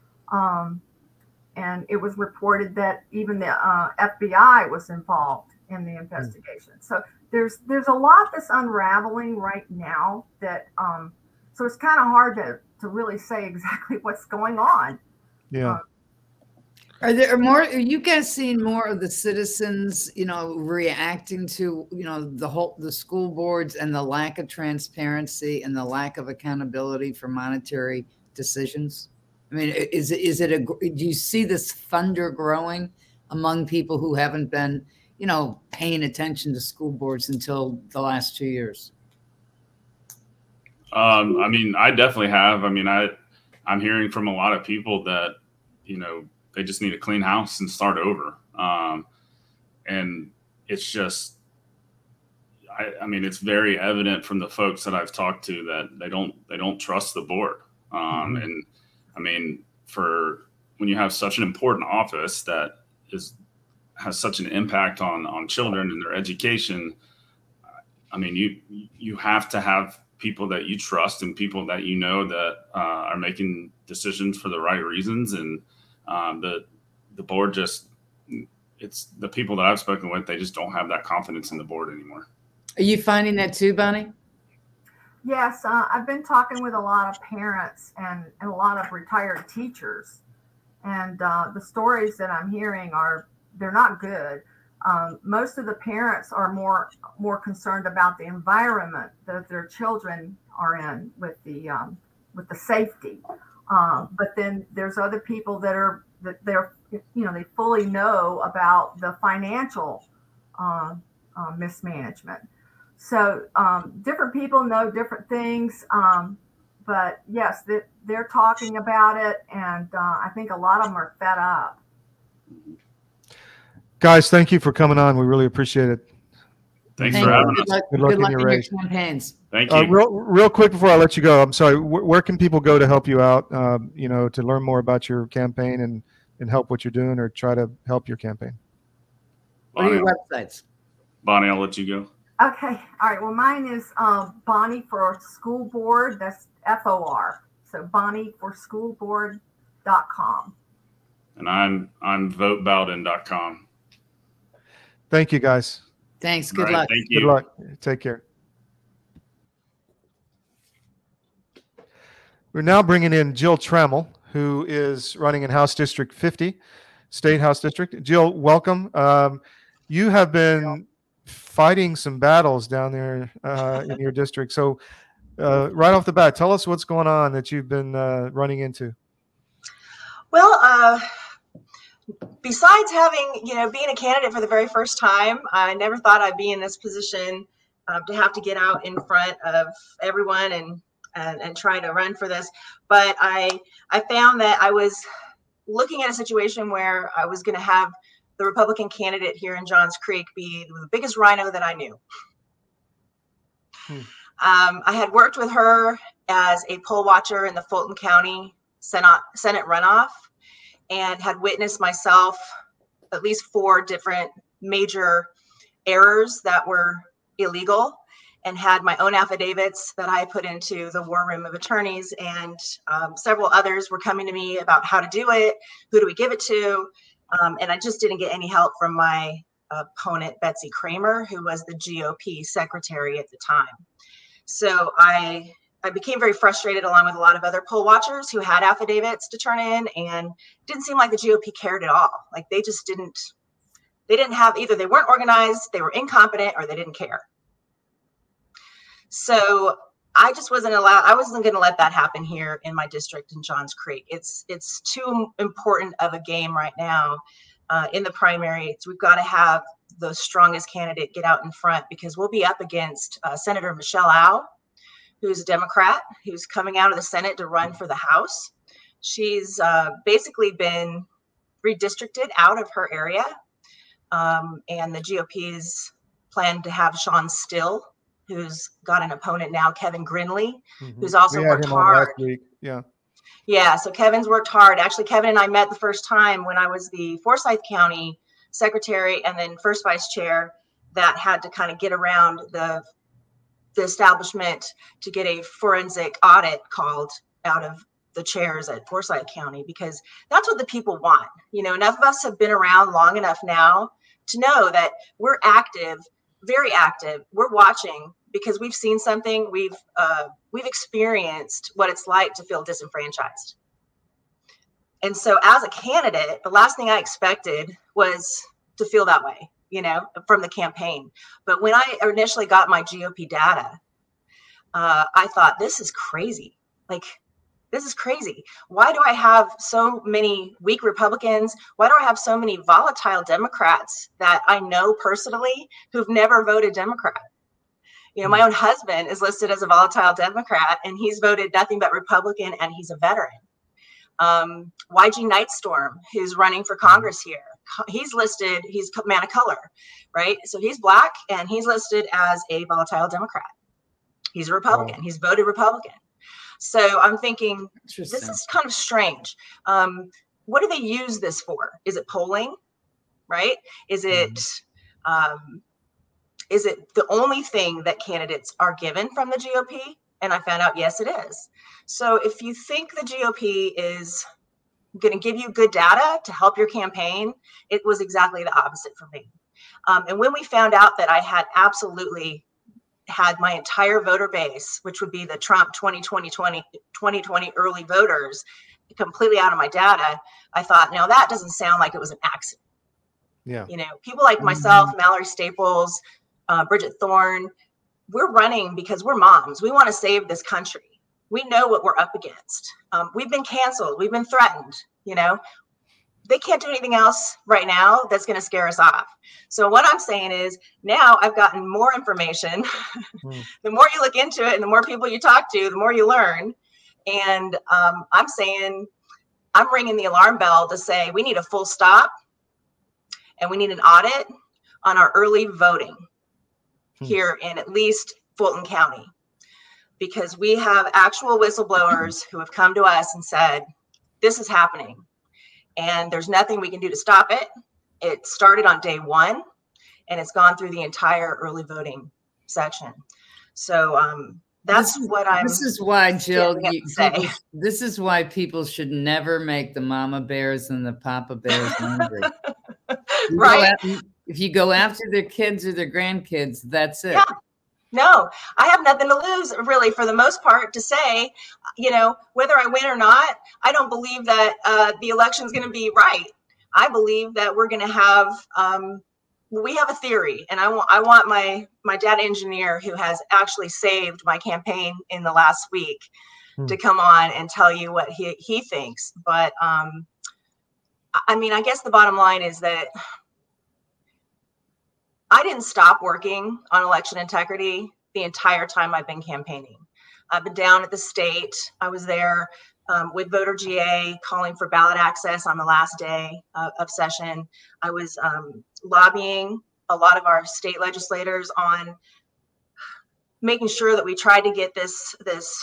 And it was reported that even the FBI was involved in the investigation. So there's a lot that's unraveling right now that so it's kind of hard to really say exactly what's going on. Yeah. Are you guys seeing more of the citizens, reacting to, the school boards and the lack of transparency and the lack of accountability for monetary decisions? I mean, do you see this thunder growing among people who haven't been, paying attention to school boards until the last 2 years? I definitely have. I'm hearing from a lot of people that, they just need a clean house and start over. And it's just, it's very evident from the folks that I've talked to that they don't trust the board. And for when you have such an important office that has such an impact on children and their education, you have to have people that you trust and people that that are making decisions for the right reasons. And the board it's the people that I've spoken with, they just don't have that confidence in the board anymore. Are you finding that too, Bonnie? Yes, I've been talking with a lot of parents and a lot of retired teachers, and the stories that I'm hearing they're not good. Most of the parents are more concerned about the environment that their children are in with the safety. But then there's other people they fully know about the financial mismanagement. So different people know different things. But yes, they're talking about it, and I think a lot of them are fed up. Guys, thank you for coming on. We really appreciate it. Thanks for having us. Good luck in your campaigns. Thank you. Real quick before I let you go, I'm sorry. Where can people go to help you out? To learn more about your campaign and help what you're doing, or try to help your campaign. What are your websites? Bonnie, I'll let you go. Okay. All right. Well, mine is Bonnie for School Board. That's FOR. So BonnieForSchoolBoard.com. And I'm VoteBowden.com. Thank you, guys. Thanks. Good All right, luck. Thank you. Good luck. Take care. We're now bringing in Jill Trammell, who is running in House District 50, State House District. Jill, welcome. You have been fighting some battles down there in your district. So right off the bat, tell us what's going on that you've been running into. Well, besides having, being a candidate for the very first time, I never thought I'd be in this position to have to get out in front of everyone and try to run for this. But I found that I was looking at a situation where I was going to have the Republican candidate here in Johns Creek be the biggest rhino that I knew. I had worked with her as a poll watcher in the Fulton County Senate runoff, and had witnessed myself at least 4 different major errors that were illegal, and had my own affidavits that I put into the war room of attorneys, and several others were coming to me about how to do it, who do we give it to, and I just didn't get any help from my opponent, Betsy Kramer, who was the GOP secretary at the time. So I became very frustrated, along with a lot of other poll watchers who had affidavits to turn in, and didn't seem like the GOP cared at all. Like they didn't have, either they weren't organized, they were incompetent, or they didn't care. So I just I wasn't going to let that happen here in my district in Johns Creek. It's too important of a game right now in the primary. We've got to have the strongest candidate get out in front, because we'll be up against Senator Michelle Au, who's a Democrat, who's coming out of the Senate to run for the House. She's basically been redistricted out of her area. And the GOP's plan to have Sean Still, who's got an opponent now, Kevin Grinley, who's also worked hard. Last week. Yeah. Yeah, so Kevin's worked hard. Actually, Kevin and I met the first time when I was the Forsyth County secretary and then first vice chair that had to kind of get around the establishment to get a forensic audit called out of the chairs at Forsyth County, because that's what the people want. Enough of us have been around long enough now to know that we're active, very active. We're watching because we've seen something. We've experienced what it's like to feel disenfranchised. And so as a candidate, the last thing I expected was to feel that way, from the campaign. But when I initially got my GOP data, I thought, this is crazy. This is crazy. Why do I have so many weak Republicans? Why do I have so many volatile Democrats that I know personally who've never voted Democrat? My own husband is listed as a volatile Democrat, and he's voted nothing but Republican, and he's a veteran. YG Nightstorm, who's running for Congress here, he's listed, he's a man of color, right? So he's Black, and he's listed as a volatile Democrat. He's a Republican. Wow. He's voted Republican. So I'm thinking, this is kind of strange. What do they use this for? Is it polling, right? Is it the only thing that candidates are given from the GOP? And I found out, yes, it is. So if you think the GOP is going to give you good data to help your campaign, it was exactly the opposite for me. And when we found out that I had absolutely had my entire voter base, which would be the Trump 2020 early voters, completely out of my data, I thought, no, that doesn't sound like it was an accident. Yeah. You know, people like myself, Mallory Staples, Bridget Thorne, we're running because we're moms. We want to save this country. We know what we're up against. We've been canceled. We've been threatened. You know, they can't do anything else right now that's going to scare us off. So what I'm saying is now I've gotten more information. The more you look into it and the more people you talk to, the more you learn. And I'm saying, I'm ringing the alarm bell to say we need a full stop and we need an audit on our early voting here in at least Fulton County, because we have actual whistleblowers who have come to us and said, this is happening and there's nothing we can do to stop it. It started on day one and it's gone through the entire early voting section. So that's what I'm. This is why, Jill. This is why people should never make the mama bears and the papa bears angry. Right. If you go after their kids or their grandkids, that's it. Yeah. No, I have nothing to lose, really, for the most part, to say, you know, whether I win or not. I don't believe that the election is going to be right. I believe that we're going to have. We have a theory, and I want my data engineer, who has actually saved my campaign in the last week, to come on and tell you what he thinks. But I mean, I guess the bottom line is that I didn't stop working on election integrity the entire time I've been campaigning. I've been down at the state. I was there with Voter GA calling for ballot access on the last day of session. I was lobbying a lot of our state legislators on making sure that we tried to get this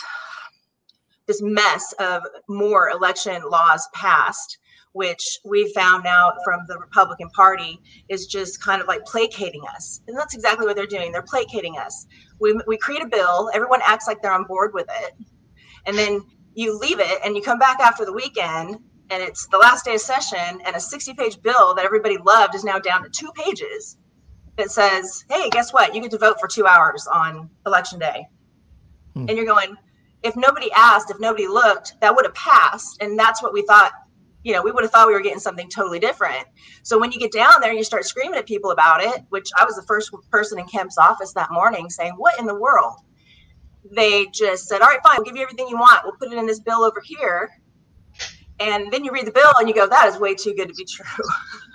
mess of more election laws passed, which we found out from the Republican Party is just kind of like placating us. And that's exactly what they're doing. They're placating us. We create a bill, everyone acts like they're on board with it. And then you leave it and you come back after the weekend and it's the last day of session and a 60-page bill that everybody loved is now down to 2 pages that says, hey, guess what? You get to vote for 2 hours on election day. And you're going, if nobody asked, if nobody looked, that would have passed. And that's what we thought. You know, we would have thought we were getting something totally different. So when you get down there and you start screaming at people about it, which I was the first person in Kemp's office that morning saying, what in the world? They just said, all right, fine, we'll give you everything you want. We'll put it in this bill over here. And then you read the bill and you go, that is way too good to be true.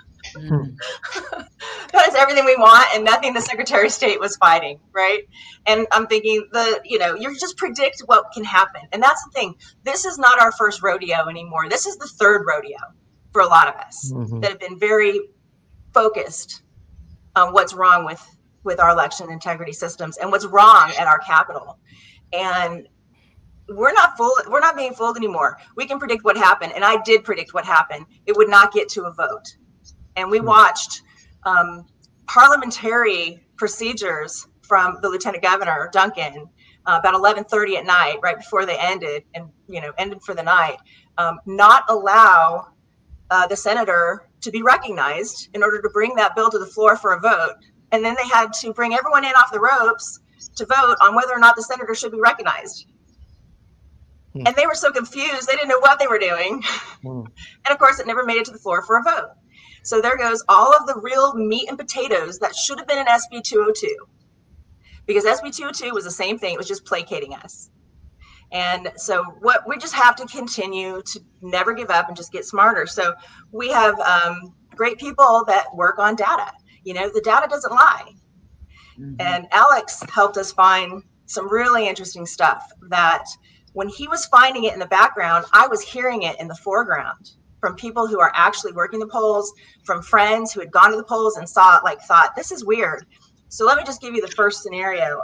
That is everything we want and nothing the Secretary of State was fighting, right? And I'm thinking, you just predict what can happen. And that's the thing. This is not our first rodeo anymore. This is the third rodeo for a lot of us that have been very focused on what's wrong with our election integrity systems and what's wrong at our Capitol. And we're not being fooled anymore. We can predict what happened. And I did predict what happened. It would not get to a vote. And we watched parliamentary procedures from the Lieutenant Governor, Duncan, about 11:30 at night, right before they ended for the night, not allow the senator to be recognized in order to bring that bill to the floor for a vote. And then they had to bring everyone in off the ropes to vote on whether or not the senator should be recognized. And they were so confused, they didn't know what they were doing. And of course, it never made it to the floor for a vote. So there goes all of the real meat and potatoes that should have been in SB 202. Because SB 202 was the same thing, it was just placating us. And so we just have to continue to never give up and just get smarter. So we have great people that work on data. You know, the data doesn't lie. And Alex helped us find some really interesting stuff that when he was finding it in the background, I was hearing it in the foreground from people who are actually working the polls, from friends who had gone to the polls and saw it, thought, this is weird. So let me just give you the first scenario.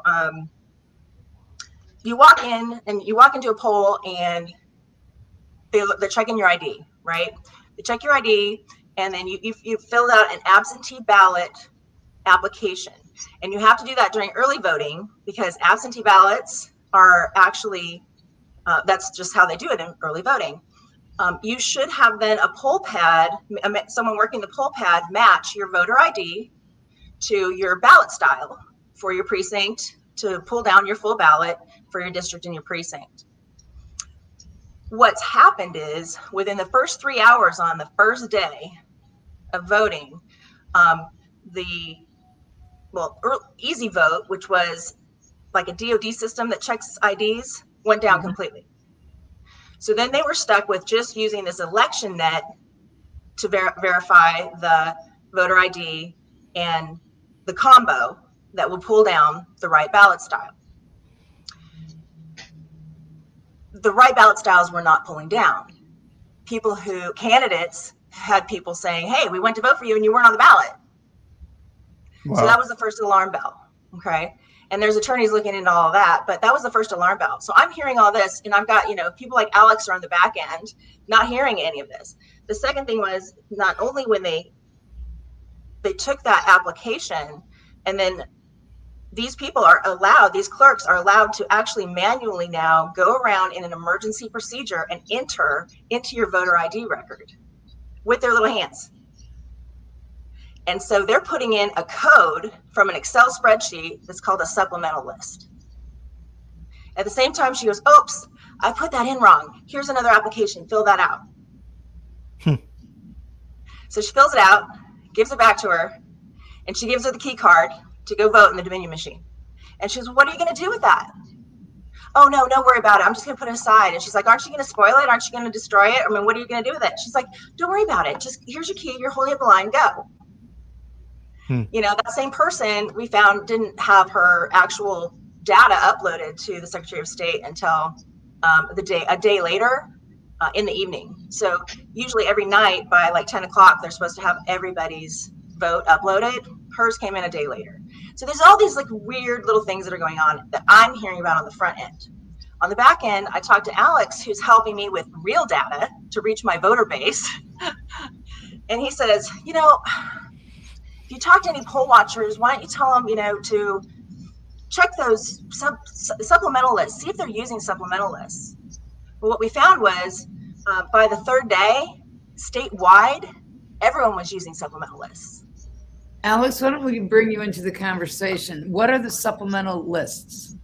You walk into a poll and they're checking your ID, right? They check your ID and then you filled out an absentee ballot application. And you have to do that during early voting because absentee ballots are actually, that's just how they do it in early voting. You should have then a poll pad, someone working the poll pad match your voter ID to your ballot style for your precinct to pull down your full ballot for your district and your precinct. What's happened is within the first 3 hours on the first day of voting, the Easy Vote, which was like a DoD system that checks IDs, went down completely. So then they were stuck with just using this ElectionNet to verify the voter ID and the combo that will pull down the right ballot style. The right ballot styles were not pulling down. Candidates had people saying, hey, we went to vote for you and you weren't on the ballot. Wow. So that was the first alarm bell. Okay. And there's attorneys looking into all of that, but that was the first alarm bell. So I'm hearing all this, and I've got, people like Alex are on the back end, not hearing any of this. The second thing was, not only when they took that application, and then these clerks are allowed to actually manually now go around in an emergency procedure and enter into your voter ID record with their little hands. And so they're putting in a code from an Excel spreadsheet that's called a supplemental list. At the same time, she goes, oops, I put that in wrong. Here's another application, fill that out. So she fills it out, gives it back to her, and she gives her the key card to go vote in the Dominion machine. And she goes, what are you going to do with that? Oh, no, don't worry about it. I'm just going to put it aside. And she's like, aren't you going to spoil it? Aren't you going to destroy it? I mean, what are you going to do with it? She's like, don't worry about it. Just here's your key. You're holding up the line. Go. That same person we found didn't have her actual data uploaded to the Secretary of State until a day later in the evening. So usually every night by like 10 o'clock, they're supposed to have everybody's vote uploaded. Hers came in a day later. So there's all these like weird little things that are going on that I'm hearing about on the front end. On the back end, I talked to Alex, who's helping me with real data to reach my voter base. And he says, if you talk to any poll watchers, why don't you tell them, to check those supplemental lists, see if they're using supplemental lists. But what we found was by the third day, statewide, everyone was using supplemental lists. Alex, why don't we bring you into the conversation? What are the supplemental lists?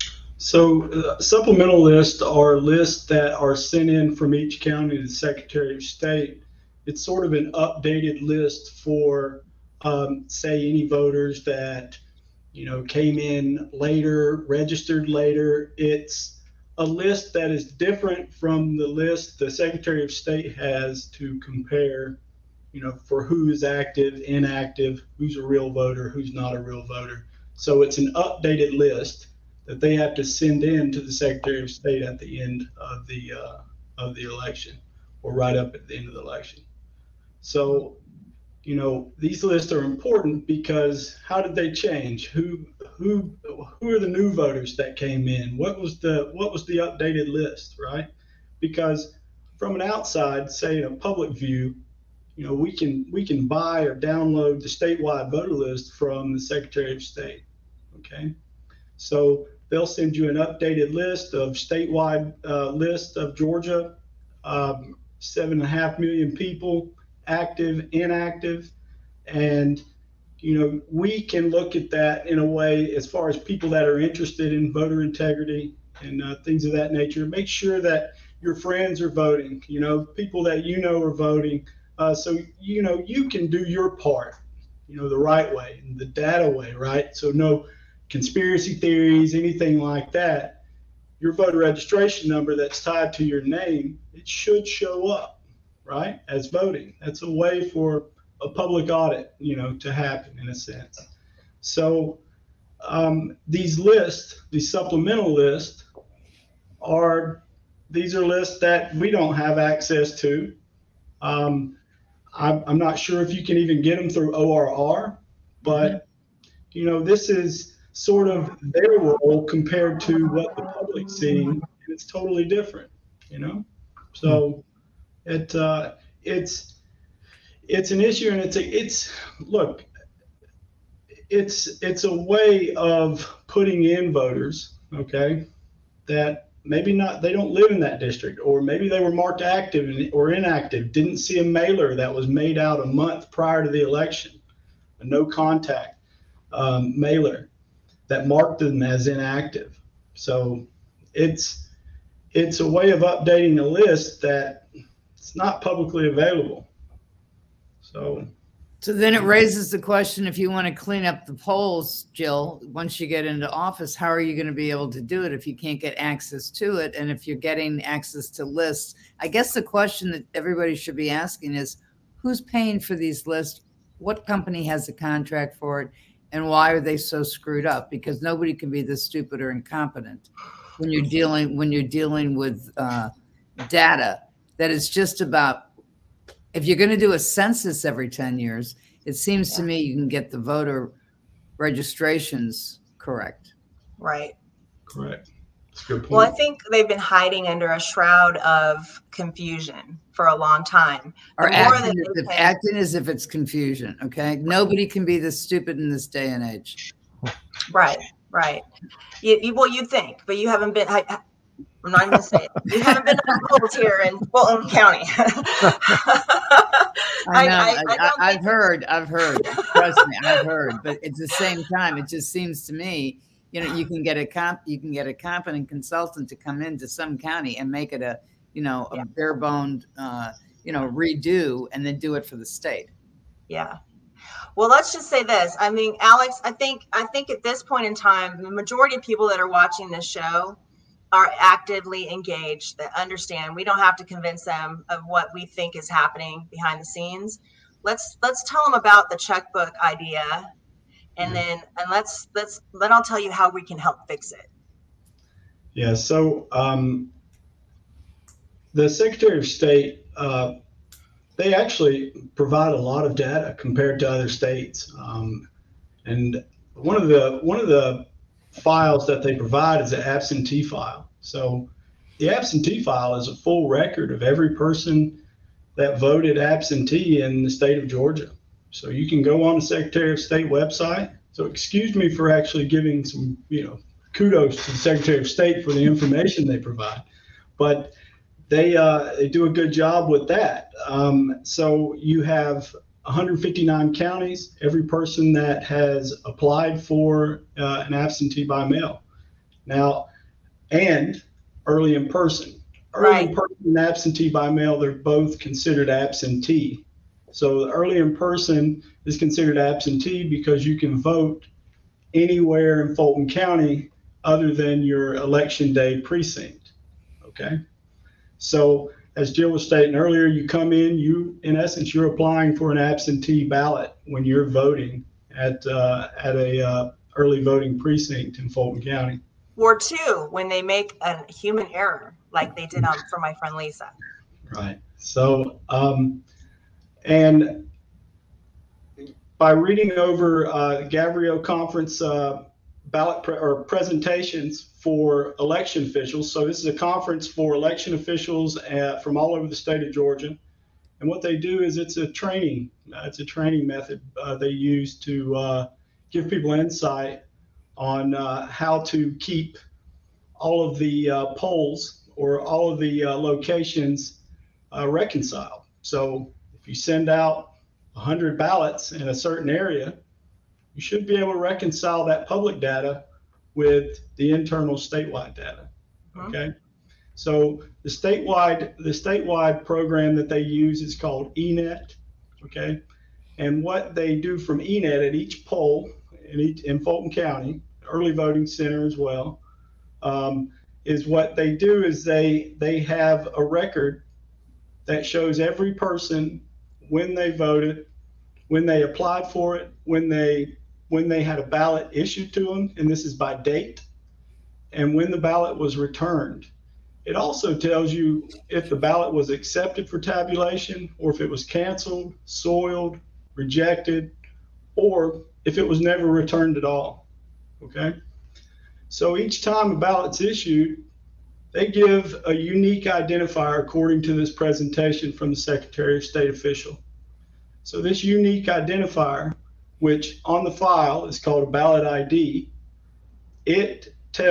So supplemental lists are lists that are sent in from each county to the Secretary of State. It's sort of an updated list for, say, any voters that, came in later, registered later. It's a list that is different from the list the Secretary of State has to compare, for who is active, inactive, who's a real voter, who's not a real voter. So it's an updated list that they have to send in to the Secretary of State at the end of the election, or right up at the end of the election. So, these lists are important because how did they change? Who are the new voters that came in? What was the updated list, right? Because from an outside, say in a public view, we can buy or download the statewide voter list from the Secretary of State. Okay, so they'll send you an updated list of statewide list of Georgia, 7.5 million people, active, inactive, and we can look at that in a way as far as people that are interested in voter integrity and things of that nature. Make sure that your friends are voting, people that are voting. So, you can do your part, the right way, the data way, right? So no conspiracy theories, anything like that. Your voter registration number that's tied to your name, it should show up, right, as voting. That's a way for a public audit, to happen in a sense. So these lists, these supplemental lists, these are lists that we don't have access to. I'm not sure if you can even get them through ORR, but this is sort of their role compared to what the public's seeing, and it's totally different, So it's an issue, and it's a way of putting in voters, okay, that maybe they don't live in that district, or maybe they were marked active or inactive, didn't see a mailer that was made out a month prior to the election, a no contact mailer that marked them as inactive. So it's a way of updating a list that it's not publicly available. So So then it raises the question, if you want to clean up the polls, Jill, once you get into office, how are you going to be able to do it if you can't get access to it? And if you're getting access to lists, I guess the question that everybody should be asking is, who's paying for these lists? What company has a contract for it? And why are they so screwed up? Because nobody can be this stupid or incompetent when you're dealing with data that is just about. If you're going to do a census every 10 years, it seems to me you can get the voter registrations correct. Right. Correct. That's a good point. Well, I think they've been hiding under a shroud of confusion for a long time. Or acting as if it's confusion. Okay. Nobody can be this stupid in this day and age. Right. Right. Well, you think, but you haven't been. I'm not even going to say it. You haven't been to the polls here in Fulton County. I've heard. Trust me, I've heard. But at the same time, it just seems to me, you can get a competent consultant to come into some county and make it a bare boned, redo, and then do it for the state. Yeah. Well, let's just say this. I mean, Alex, I think at this point in time, the majority of people that are watching this show are actively engaged, that understand. We don't have to convince them of what we think is happening behind the scenes. Let's tell them about the checkbook idea, and then I'll tell you how we can help fix it. Yeah. So the Secretary of State, they actually provide a lot of data compared to other states, and one of the files that they provide is an absentee file. So the absentee file is a full record of every person that voted absentee in the state of Georgia. So you can go on the Secretary of State website. So excuse me for actually giving some, kudos to the Secretary of State for the information they provide, but they do a good job with that. So you have 159 counties, every person that has applied for an absentee by mail. Now, and early in person. Early in person and absentee by mail, they're both considered absentee. So the early in person is considered absentee because you can vote anywhere in Fulton County other than your election day precinct. Okay. So as Jill was stating earlier, you come in, in essence, you're applying for an absentee ballot when you're voting at a early voting precinct in Fulton County. Ward 2, when they make a human error, like they did for my friend Lisa. Right. So, and by reading over Gavrilo Conference ballot presentations for election officials. So this is a conference for election officials from all over the state of Georgia. And what they do is it's a training method they use to give people insight on how to keep all of the polls or all of the locations reconciled. So if you send out 100 ballots in a certain area, you should be able to reconcile that public data with the internal statewide data. Okay. So the statewide program that they use is called ENET. Okay. And what they do from ENET at each poll in Fulton County, early voting center as well, is what they do is they have a record that shows every person when they voted, when they applied for it, when they had a ballot issued to them, and this is by date, and when the ballot was returned. It also tells you if the ballot was accepted for tabulation or if it was canceled, soiled, rejected, or if it was never returned at all. Okay. So each time a ballot's issued, they give a unique identifier according to this presentation from the Secretary of State official. So this unique identifier, which on the file is called a ballot ID, it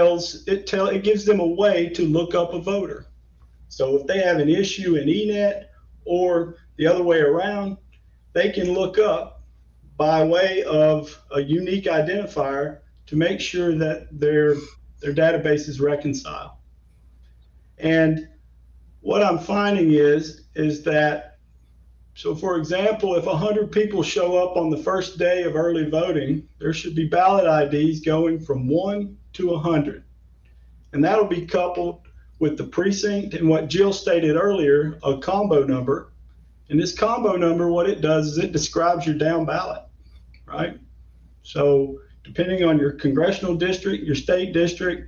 gives them a way to look up a voter. So if they have an issue in ENET or the other way around, they can look up by way of a unique identifier to make sure that their database is reconciled. And what I'm finding is that So for example, if 100 people show up on the first day of early voting, there should be ballot IDs going from 1 to 100. And that'll be coupled with the precinct and what Jill stated earlier, a combo number. And this combo number, what it does is it describes your down ballot, right? So depending on your congressional district, your state district,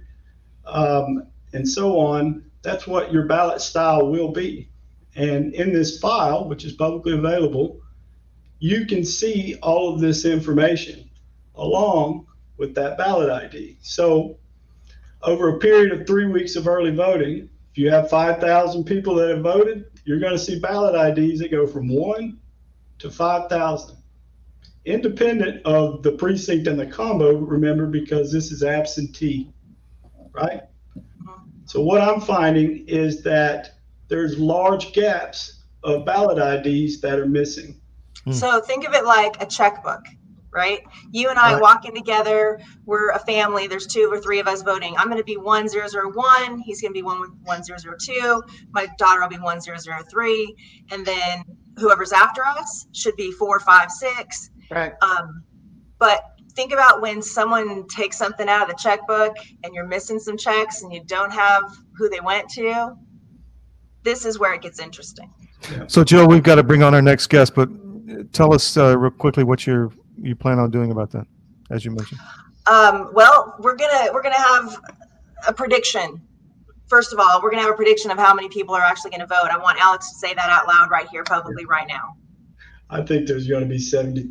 and so on, that's what your ballot style will be. And in this file, which is publicly available, you can see all of this information along with that ballot ID. So over a period of 3 weeks of early voting, if you have 5,000 people that have voted, you're going to see ballot IDs that go from 1 to 5,000. Independent of the precinct and the combo, remember, because this is absentee, right? So what I'm finding is that there's large gaps of ballot IDs that are missing. So think of it like a checkbook, right? You and I walking together, we're a family. There's 2 or 3 of us voting. I'm going to be 1001. He's going to be 1002. My daughter will be 1003. And then whoever's after us should be 4, 5, 6. Right. But think about when someone takes something out of the checkbook and you're missing some checks and you don't have who they went to. This is where it gets interesting. So, Jill, we've got to bring on our next guest, but tell us real quickly what you plan on doing about that, as you mentioned. Well, we're gonna have a prediction. First of all, we're gonna have a prediction of how many people are actually going to vote. I want Alex to say that out loud right here publicly right now. I think there's going to be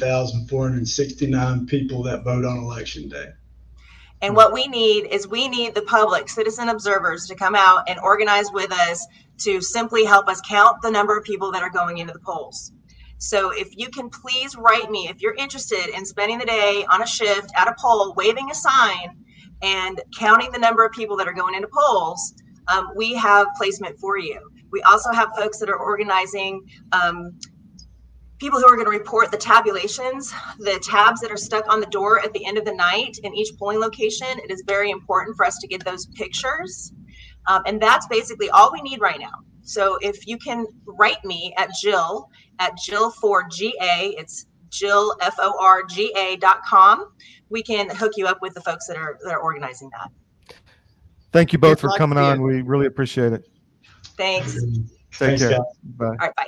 70,469 people that vote on election day. And what we need is the public, citizen observers, to come out and organize with us to simply help us count the number of people that are going into the polls. So if you can please write me, if you're interested in spending the day on a shift at a poll, waving a sign and counting the number of people that are going into polls, we have placement for you. We also have folks that are organizing people who are going to report the tabulations, the tabs that are stuck on the door at the end of the night in each polling location. It is very important for us to get those pictures. And that's basically all we need right now. So if you can write me at Jill4GA, it's JillForGA.com. We can hook you up with the folks that are organizing that. Thank you both for coming on. We really appreciate it. Thanks. Take care. Bye. All right, bye.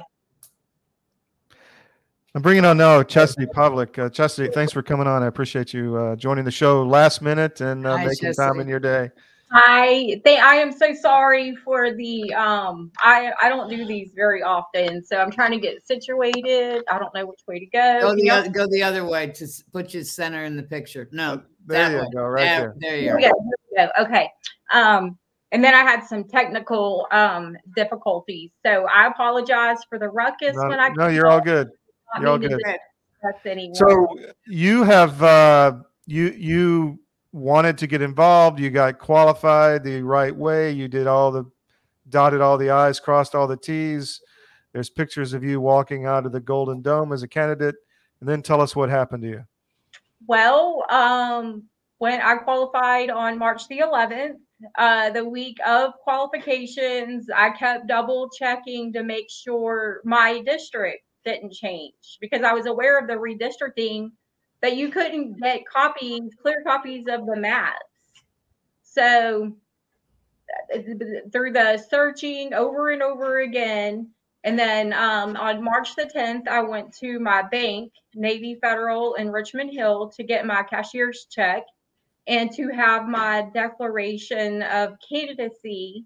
I'm bringing on now Chastity Pavlik. Chastity, thanks for coming on. I appreciate you joining the show last minute and making time in your day. I am so sorry for the I don't do these very often, so I'm trying to get situated. I don't know which way to go. Go the other way to put your center in the picture. No, there you go, right there. There you go. Okay. And then I had some technical difficulties, so I apologize for the ruckus when I. No, you're all good. You're all good. Anymore. So you have you wanted to get involved. You got qualified the right way. You did dotted all the I's, crossed all the T's. There's pictures of you walking out of the Golden Dome as a candidate. And then tell us what happened to you. Well, when I qualified on March the 11th, the week of qualifications, I kept double checking to make sure my district didn't change, because I was aware of the redistricting that you couldn't get clear copies of the maps. So through the searching over and over again, and then on March the 10th, I went to my bank, Navy Federal in Richmond Hill, to get my cashier's check and to have my declaration of candidacy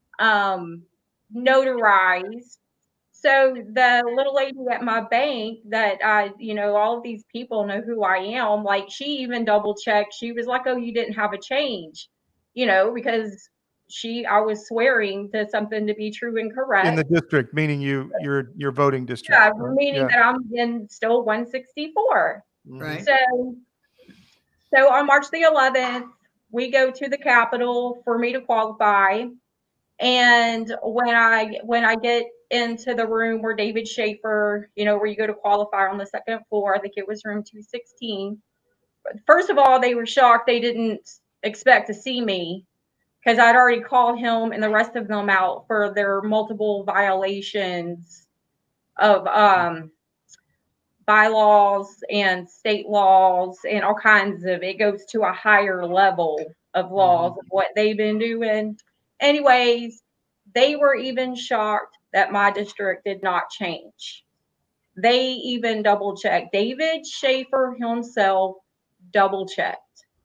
notarized. So the little lady at my bank that all of these people know who I am, like, she even double checked. She was like, "Oh, you didn't have a change," because I was swearing to something to be true and correct. In the district, meaning your voting district. Yeah, meaning that I'm in still 164. Right. So on March the 11th, we go to the Capitol for me to qualify. And when I get into the room where David Schaefer, where you go to qualify on the second floor, I think it was room 216. First of all, they were shocked. They didn't expect to see me because I'd already called him and the rest of them out for their multiple violations of bylaws and state laws and all kinds of, it goes to a higher level of laws of what they've been doing. Anyways, they were even shocked that my district did not change. They even double checked. David Schaefer himself double checked.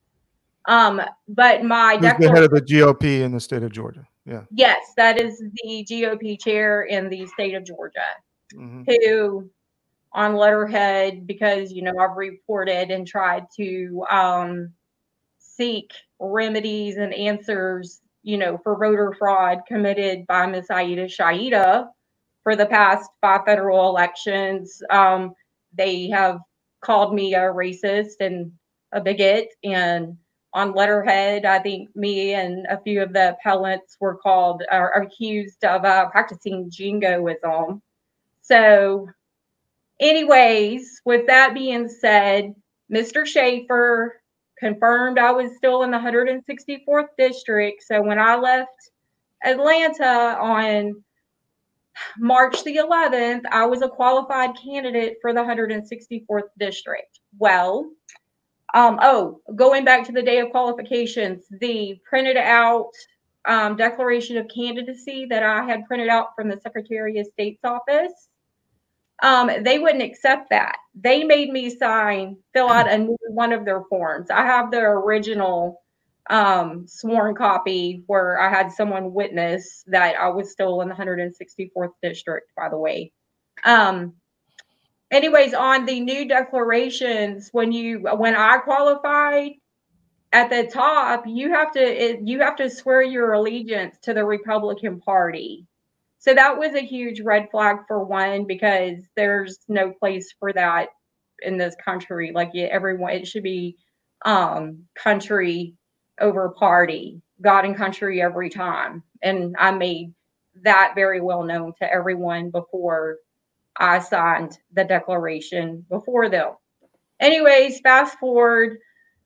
But my Who's the head of the GOP in the state of Georgia? Yeah. Yes, that is the GOP chair in the state of Georgia, who on letterhead, because, I've reported and tried to seek remedies and answers, for voter fraud committed by Miss Aida Shaida for the past 5 federal elections. They have called me a racist and a bigot, and on letterhead, I think me and a few of the appellants were accused of practicing jingoism. So anyways, with that being said, Mr. Schaefer confirmed I was still in the 164th district. So when I left Atlanta on March the 11th, I was a qualified candidate for the 164th district. Well, going back to the day of qualifications, the printed out declaration of candidacy that I had printed out from the Secretary of State's office, they wouldn't accept that. They made me fill out a new one of their forms. I have the original sworn copy where I had someone witness that I was still in the 164th district, by the way. Anyways, on the new declarations, when I qualified, at the top, you have to swear your allegiance to the Republican Party. So that was a huge red flag for one, because there's no place for that in this country. Like it should be country over party, God and country every time. And I made that very well known to everyone before I signed the declaration before them. Anyways, fast forward,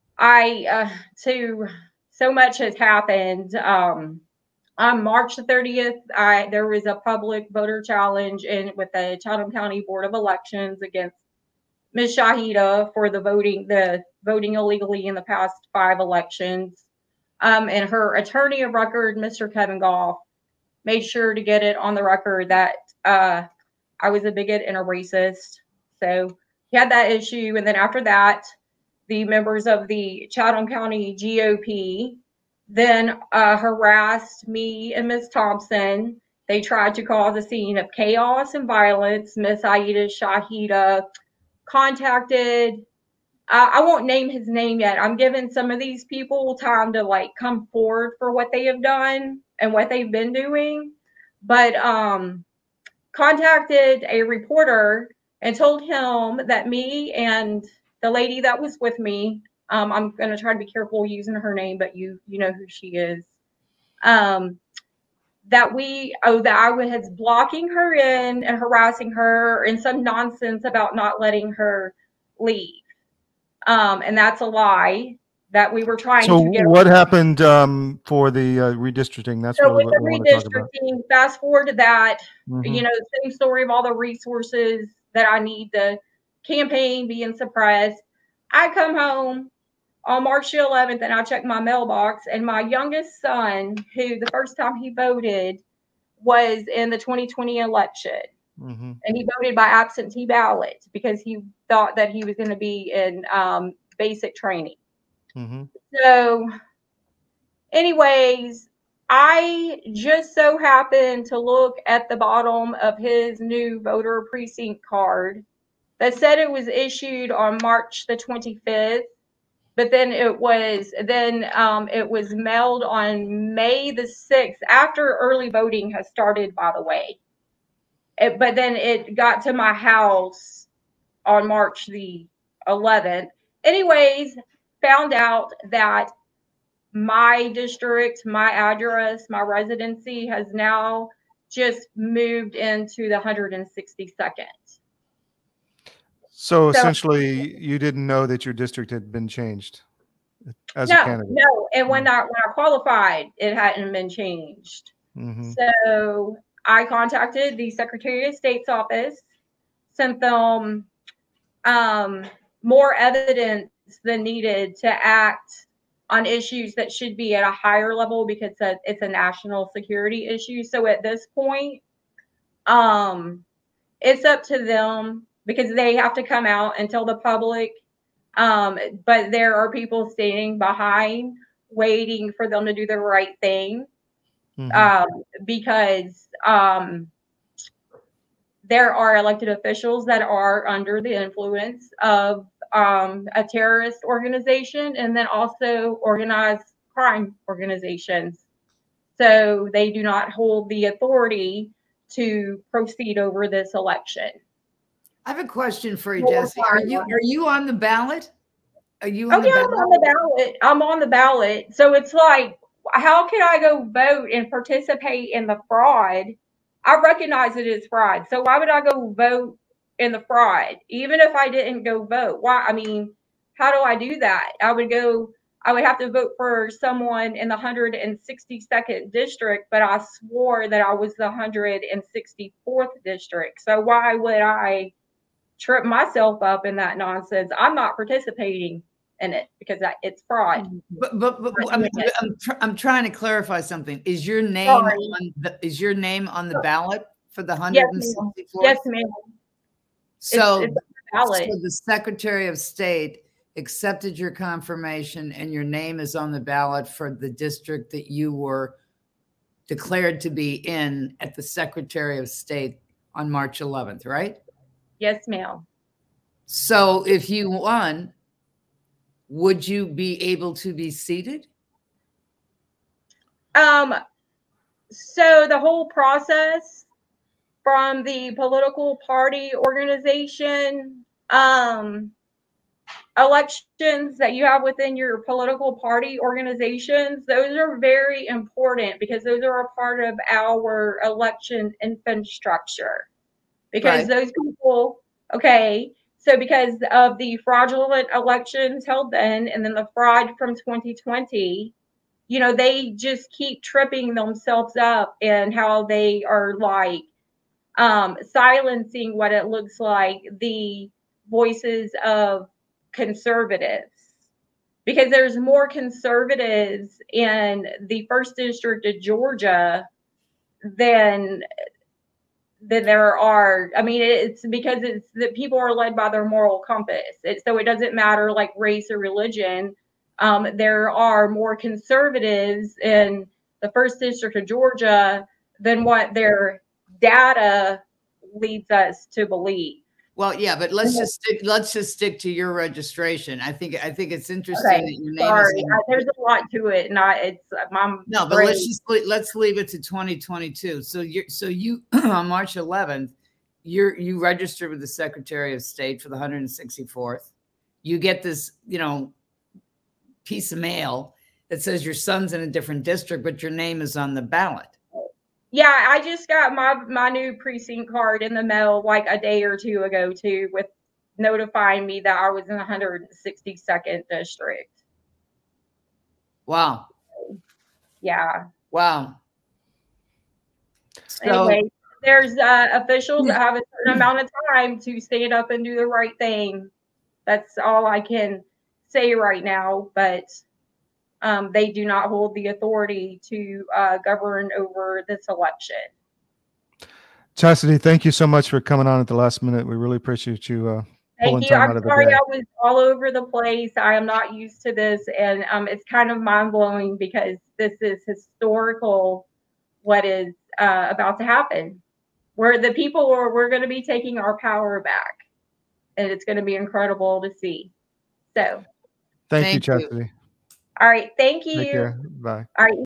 so much has happened. On March the 30th, there was a public voter challenge with the Chatham County Board of Elections against Ms. Shaida for the voting illegally in the past 5 elections. And her attorney of record, Mr. Kevin Goff, made sure to get it on the record that I was a bigot and a racist. So he had that issue. And then after that, the members of the Chatham County GOP then harassed me and Ms. Thompson. They tried to cause a scene of chaos and violence. Ms. Aida Shaida contacted, I won't name his name yet. I'm giving some of these people time to come forward for what they have done and what they've been doing. But contacted a reporter and told him that me and the lady that was with me, I'm going to try to be careful using her name, but you know who she is, that I was blocking her in and harassing her and some nonsense about not letting her leave. And that's a lie. That we were trying to get. So what happened for the redistricting? That's really what we want to talk about. Fast forward to that, the same story of all the resources that I need, the campaign being suppressed. I come home on March the 11th and I check my mailbox, and my youngest son, who the first time he voted was in the 2020 election, and he voted by absentee ballot because he thought that he was going to be in basic training. So anyways, I just so happened to look at the bottom of his new voter precinct card that said it was issued on March the 25th, but then it was mailed on May the 6th, after early voting has started, by the way. But then it got to my house on March the 11th. Anyways, found out that my district, my address, my residency has now just moved into the 162nd. So essentially, you didn't know that your district had been changed as a candidate. No, and when I qualified, it hadn't been changed. So I contacted the Secretary of State's office sent them more evidence than needed to act on issues that should be at a higher level because it's a national security issue. So at this point, it's up to them because they have to come out and tell the public. But there are people standing behind waiting for them to do the right thing. Because there are elected officials that are under the influence of a terrorist organization and then also organized crime organizations. So they do not hold the authority to proceed over this election. I have a question for you, Jesse. Are you on the ballot? Are you on the ballot? I'm on the ballot. I'm on the ballot. So it's like, how can I go vote and participate in the fraud? I recognize it is fraud. So why would I go vote in the fraud, even if I didn't go vote? Why? I mean, how do I do that? I would have to vote for someone in the 162nd district, but I swore that I was the 164th district. So why would I trip myself up in that nonsense? I'm not participating in it because it's fraud. But I'm trying to clarify something. Is your name on the ballot for the 164th? Yes, ma'am. So the Secretary of State accepted your confirmation and your name is on the ballot for the district that you were declared to be in at the Secretary of State on March 11th, right? Yes, ma'am. So if you won, would you be able to be seated? So the whole process from the political party organization, elections that you have within your political party organizations, those are very important because those are a part of our election infrastructure. Because those people, so because of the fraudulent elections held then, and then the fraud from 2020, they just keep tripping themselves up in how they are like silencing what it looks like the voices of conservatives. Because there's more conservatives in the 1st District of Georgia than there are. I mean, it's because it's that people are led by their moral compass. So it doesn't matter like race or religion. There are more conservatives in the 1st District of Georgia than what their data leads us to believe. Well, yeah, but let's just stick to your registration. I think it's interesting that your name is there's a lot to it, let's leave it to 2022. So you on March 11th, you registered with the Secretary of State for the 164th. You get this, piece of mail that says your son's in a different district, but your name is on the ballot. Yeah, I just got my new precinct card in the mail like a day or two ago too, with notifying me that I was in the 162nd district. Wow. Yeah. Wow. So, anyway, there's officials that have a certain amount of time to stand up and do the right thing. That's all I can say right now, but they do not hold the authority to govern over this election. Chastity, thank you so much for coming on at the last minute. We really appreciate you pulling time out of the day. I'm sorry I was all over the place. I am not used to this, and it's kind of mind-blowing because this is historical what is about to happen. We're going to be taking our power back, and it's going to be incredible to see. So thank you, Chastity. All right. Thank you. Take care. Bye. All right.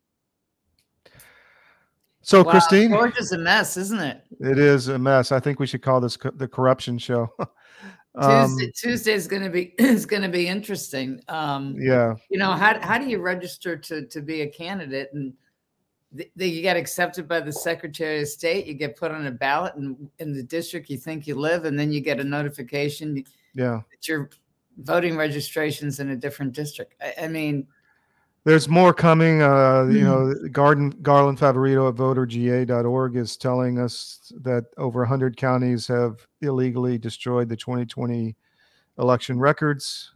So, Christine, Georgia's a mess, isn't it? It is a mess. I think we should call this the corruption show. Tuesday is going to be interesting. Yeah. How do you register to be a candidate, and you get accepted by the Secretary of State, you get put on a ballot in the district you think you live, and then you get a notification that your voting registration's in a different district. I mean, There's more coming. You know, Garland Favorito at voterga.org is telling us that over 100 counties have illegally destroyed the 2020 election records.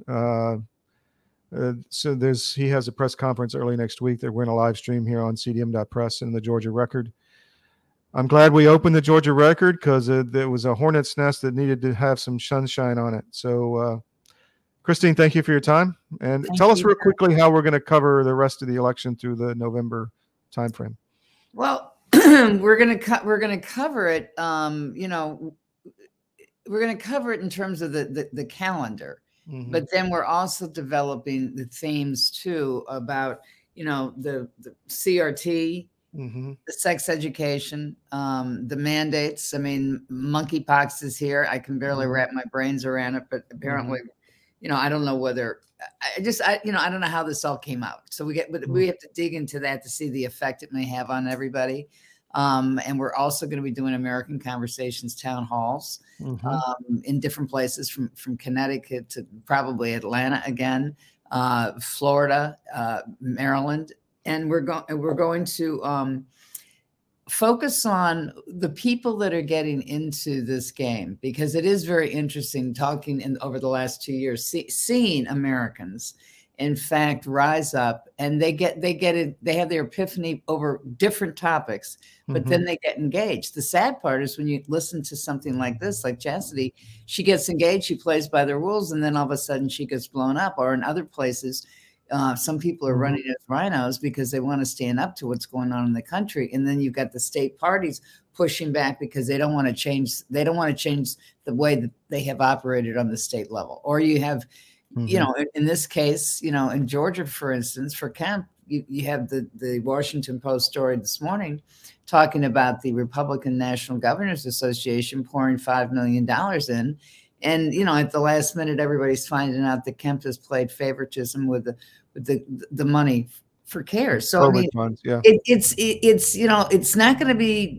So he has a press conference early next week that we're going to live stream here on cdm.press and the Georgia Record. I'm glad we opened the Georgia Record because there was a hornet's nest that needed to have some sunshine on it. So, Christine, thank you for your time. And tell us real quickly how we're going to cover the rest of the election through the November timeframe. Well, we're going to cover it. You know, we're going to cover it in terms of the calendar, but then we're also developing the themes too about, you know, the CRT, the sex education, the mandates. I mean, monkeypox is here. I can barely wrap my brains around it, but apparently, you know, I don't know whether I don't know how this all came out. So we have to dig into that to see the effect it may have on everybody. And we're also going to be doing American Conversations town halls in different places from Connecticut to probably Atlanta again, Florida, Maryland. And we're going to focus on the people that are getting into this game, because it is very interesting talking over the last 2 years, seeing Americans, in fact, rise up, and they get it. They have their epiphany over different topics, but then they get engaged. The sad part is when you listen to something like this, like Chastity, she gets engaged, she plays by the rules, and then all of a sudden she gets blown up. Or in other places, some people are running as rhinos because they want to stand up to what's going on in the country. And then you've got the state parties pushing back because they don't want to change. They don't want to change the way that they have operated on the state level. Or you have, you know, in this case, you know, in Georgia, for instance, for Kemp, you have the Washington Post story this morning talking about the Republican National Governors Association pouring $5 million in. And, you know, at the last minute, everybody's finding out that Kemp has played favoritism with the money for CARES. So I mean, it's you know, it's not going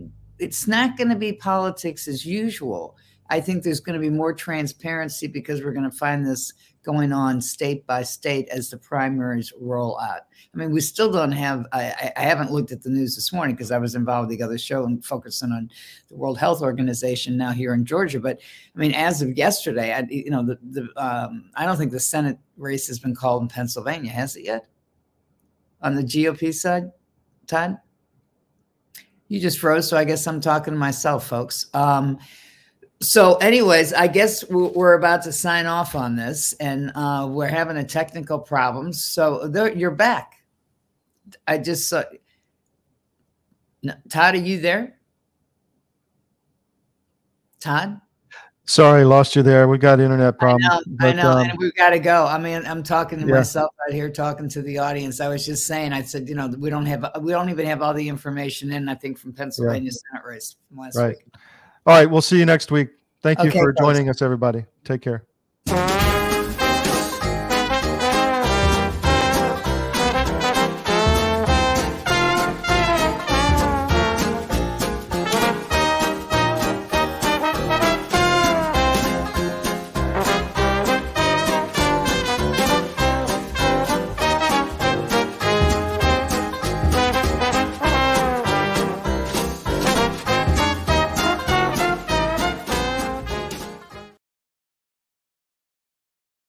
to be politics as usual. I think there's going to be more transparency because we're going to find this going on state by state as the primaries roll out. I mean, we still don't have, I haven't looked at the news this morning because I was involved with the other show and focusing on the World Health Organization now here in Georgia. But I mean, as of yesterday, I don't think the Senate race has been called in Pennsylvania, has it yet? On the GOP side, Todd? You just froze, so I guess I'm talking to myself, folks. So anyways, I guess we're about to sign off on this, and we're having a technical problem. So you're back. I just saw. Todd, are you there? Todd? Sorry, lost you there. We got internet problems. I know, and we've got to go. I mean, I'm talking to myself out here, talking to the audience. I was just saying, I said, you know, we don't even have all the information in, I think, from Pennsylvania Senate race from last week. All right, we'll see you next week. Thank you for joining us, everybody. Take care.